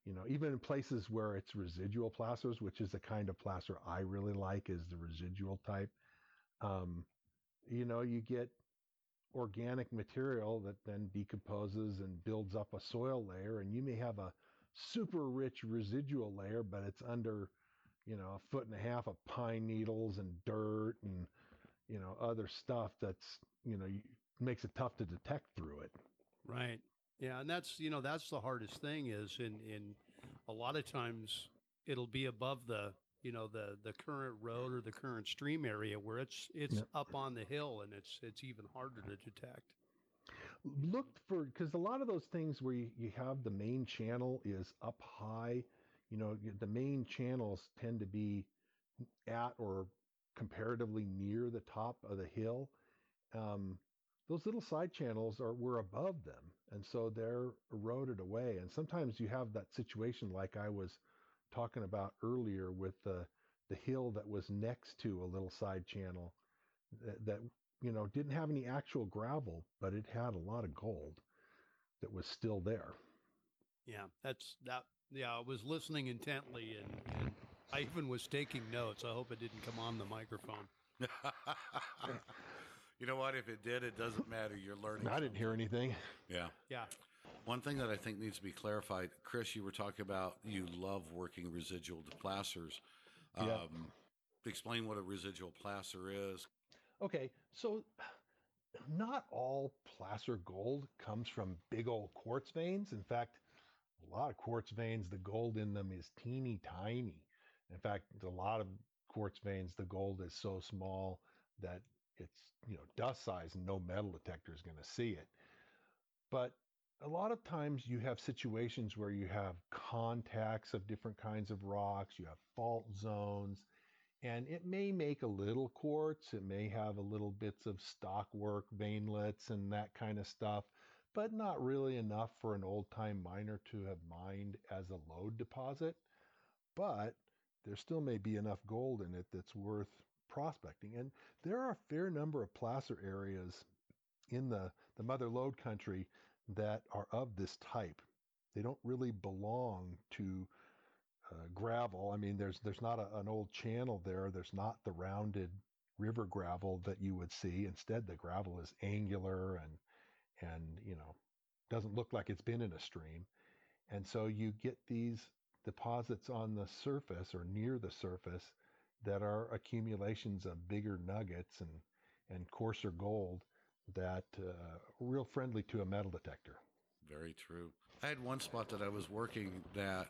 you know, even in places where it's residual plasters, which is the kind of plaster I really like, is the residual type. Um, you know, you get organic material that then decomposes and builds up a soil layer, and you may have a super rich residual layer, but it's under, you know, a foot and a half of pine needles and dirt and, you know, other stuff that's, you know, makes it tough to detect through it. Right. Yeah, and that's, you know, that's the hardest thing is in in a lot of times it'll be above the, you know, the the current road or the current stream area where it's it's Yep. up on the hill, and it's it's even harder to detect. Look for, because a lot of those things where you, you have the main channel is up high, you know, the main channels tend to be at or comparatively near the top of the hill. Um, those little side channels are we're above them, and so they're eroded away. And sometimes you have that situation like I was talking about earlier with the the hill that was next to a little side channel that, that you know didn't have any actual gravel, but it had a lot of gold that was still there. Yeah, that's that. Yeah, I was listening intently, and, and I even was taking notes. I hope it didn't come on the microphone. You know what? If it did, it doesn't matter. You're learning. I didn't hear anything. Yeah. Yeah. One thing that I think needs to be clarified, Chris, you were talking about you love working residual plasters. Um, Yeah. Explain what a residual plaster is. Okay, so not all placer gold comes from big old quartz veins. In fact, a lot of quartz veins, the gold in them is teeny tiny. In fact, a lot of quartz veins, the gold is so small that it's, you know, dust size and no metal detector is going to see it. But a lot of times you have situations where you have contacts of different kinds of rocks, you have fault zones, and it may make a little quartz, it may have a little bits of stockwork veinlets and that kind of stuff, but not really enough for an old-time miner to have mined as a lode deposit. But there still may be enough gold in it that's worth prospecting. And there are a fair number of placer areas in the, the mother lode country that are of this type. They don't really belong to uh, gravel. I mean, there's there's not a, an old channel there. There's not the rounded river gravel that you would see. Instead, the gravel is angular and and you know doesn't look like it's been in a stream. And so you get these deposits on the surface or near the surface that are accumulations of bigger nuggets and and coarser gold that uh, are real friendly to a metal detector. Very true. I had one spot that I was working that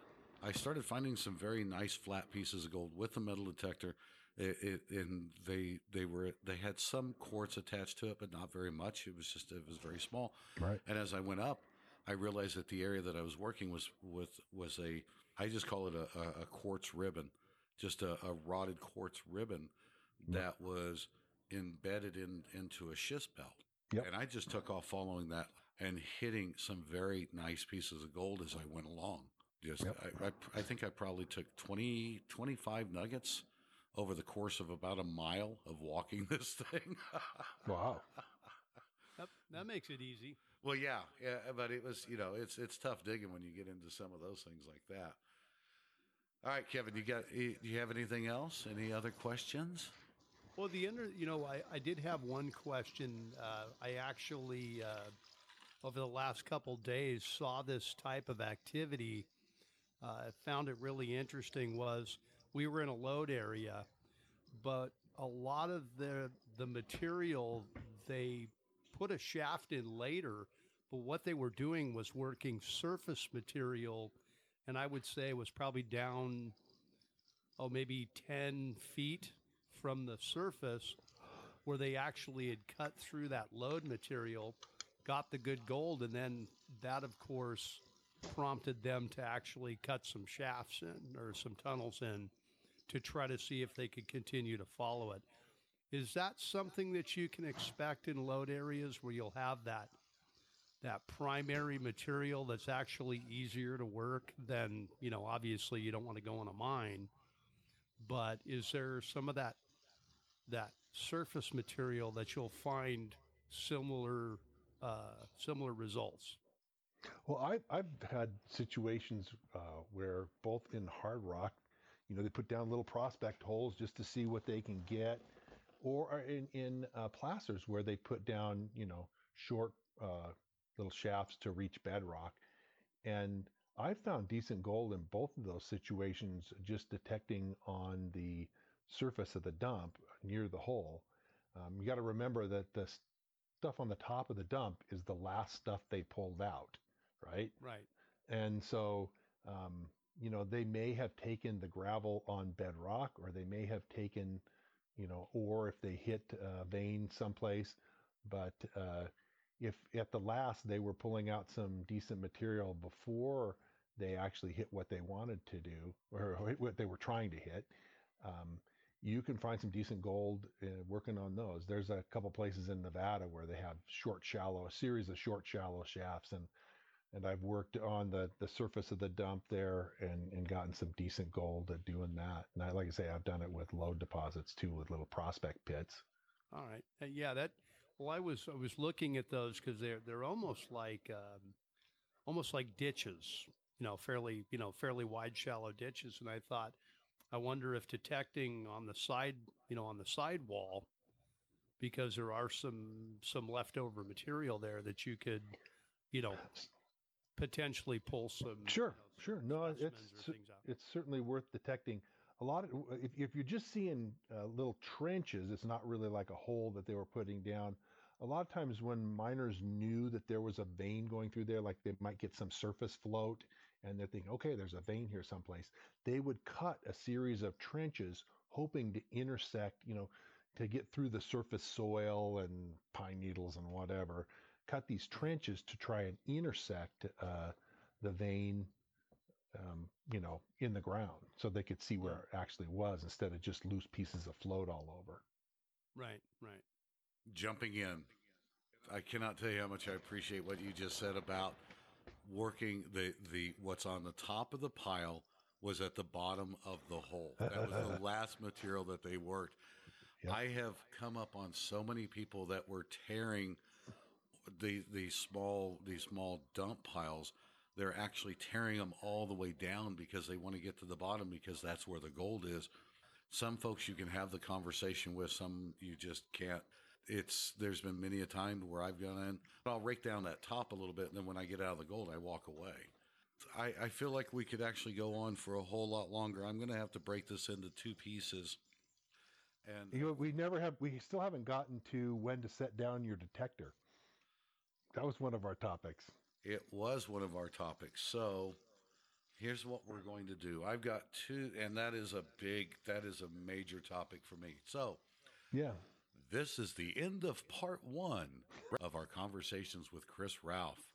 I started finding some very nice flat pieces of gold with a metal detector. It, it, and they they were they had some quartz attached to it, but not very much. It was just it was very small. Right. And as I went up, I realized that the area that I was working was with was a I just call it a, a, a quartz ribbon, just a, a rotted quartz ribbon that was embedded in into a schist belt. Yep. And I just took off following that and hitting some very nice pieces of gold as I went along. Just Yep. I, I, I think I probably took twenty, twenty-five nuggets over the course of about a mile of walking this thing. Wow. That, that makes it easy. Well, yeah, yeah, but it was, you know, it's it's tough digging when you get into some of those things like that. All right, Kevin, you got do you have anything else? Any other questions? Well, the inter, you know, I, I did have one question. Uh, I actually, uh, over the last couple days, saw this type of activity. Uh, I found it really interesting. Was we were in a lode area, but a lot of the the material they put a shaft in later, but what they were doing was working surface material, and I would say was probably down, oh, maybe ten feet from the surface, where they actually had cut through that lode material, got the good gold, and then that, of course, prompted them to actually cut some shafts in or some tunnels in to try to see if they could continue to follow it. Is that something that you can expect in lode areas where you'll have that that primary material that's actually easier to work than, you know, obviously you don't want to go in a mine, but is there some of that that surface material that you'll find similar uh, similar results? Well, I've, I've had situations uh, where both in hard rock, you know, they put down little prospect holes just to see what they can get, or in, in uh, placers where they put down, you know, short uh, little shafts to reach bedrock. And I've found decent gold in both of those situations just detecting on the surface of the dump near the hole. Um, you got to remember that the stuff on the top of the dump is the last stuff they pulled out, right? Right. And so, um, you know, they may have taken the gravel on bedrock, or they may have taken, you know, or if they hit a vein someplace. But uh, if at the last they were pulling out some decent material before they actually hit what they wanted to do, or hit what they were trying to hit, um, you can find some decent gold uh, working on those. There's a couple places in Nevada where they have short, shallow, a series of short, shallow shafts, and and I've worked on the the surface of the dump there and and gotten some decent gold at doing that. And I, like I say, I've done it with lode deposits too, with little prospect pits. All right. Uh, yeah. That. Well, I was I was looking at those because they're they're almost like um, almost like ditches. You know, fairly you know fairly wide, shallow ditches. And I thought, I wonder if detecting on the side, you know, on the side wall, because there are some some leftover material there that you could, you know, potentially pull some. Sure, you know, sure. No, it's specimens or things out. it's certainly worth detecting. A lot of if if you're just seeing uh, little trenches, it's not really like a hole that they were putting down. A lot of times when miners knew that there was a vein going through there, like they might get some surface float and they're thinking, okay, there's a vein here someplace, they would cut a series of trenches hoping to intersect, you know, to get through the surface soil and pine needles and whatever, cut these trenches to try and intersect uh, the vein, um, you know, in the ground so they could see where it actually was instead of just loose pieces of float all over. Right, right. Jumping in, I cannot tell you how much I appreciate what you just said about working the, the what's on the top of the pile was at the bottom of the hole. That was the last material that they worked. Yep. I have come up on so many people that were tearing the these small these small dump piles. They're actually tearing them all the way down because they want to get to the bottom because that's where the gold is. Some folks you can have the conversation with, some you just can't. It's there's been many a time where I've gone in, I'll rake down that top a little bit, and then when I get out of the gold, I walk away. I, I feel like we could actually go on for a whole lot longer. I'm going to have to break this into two pieces. And you know, we never have, we still haven't gotten to when to set down your detector. That was one of our topics. It was one of our topics. So here's what we're going to do. I've got two, and that is a big, that is a major topic for me. So yeah. This is the end of part one of our conversations with Chris Ralph.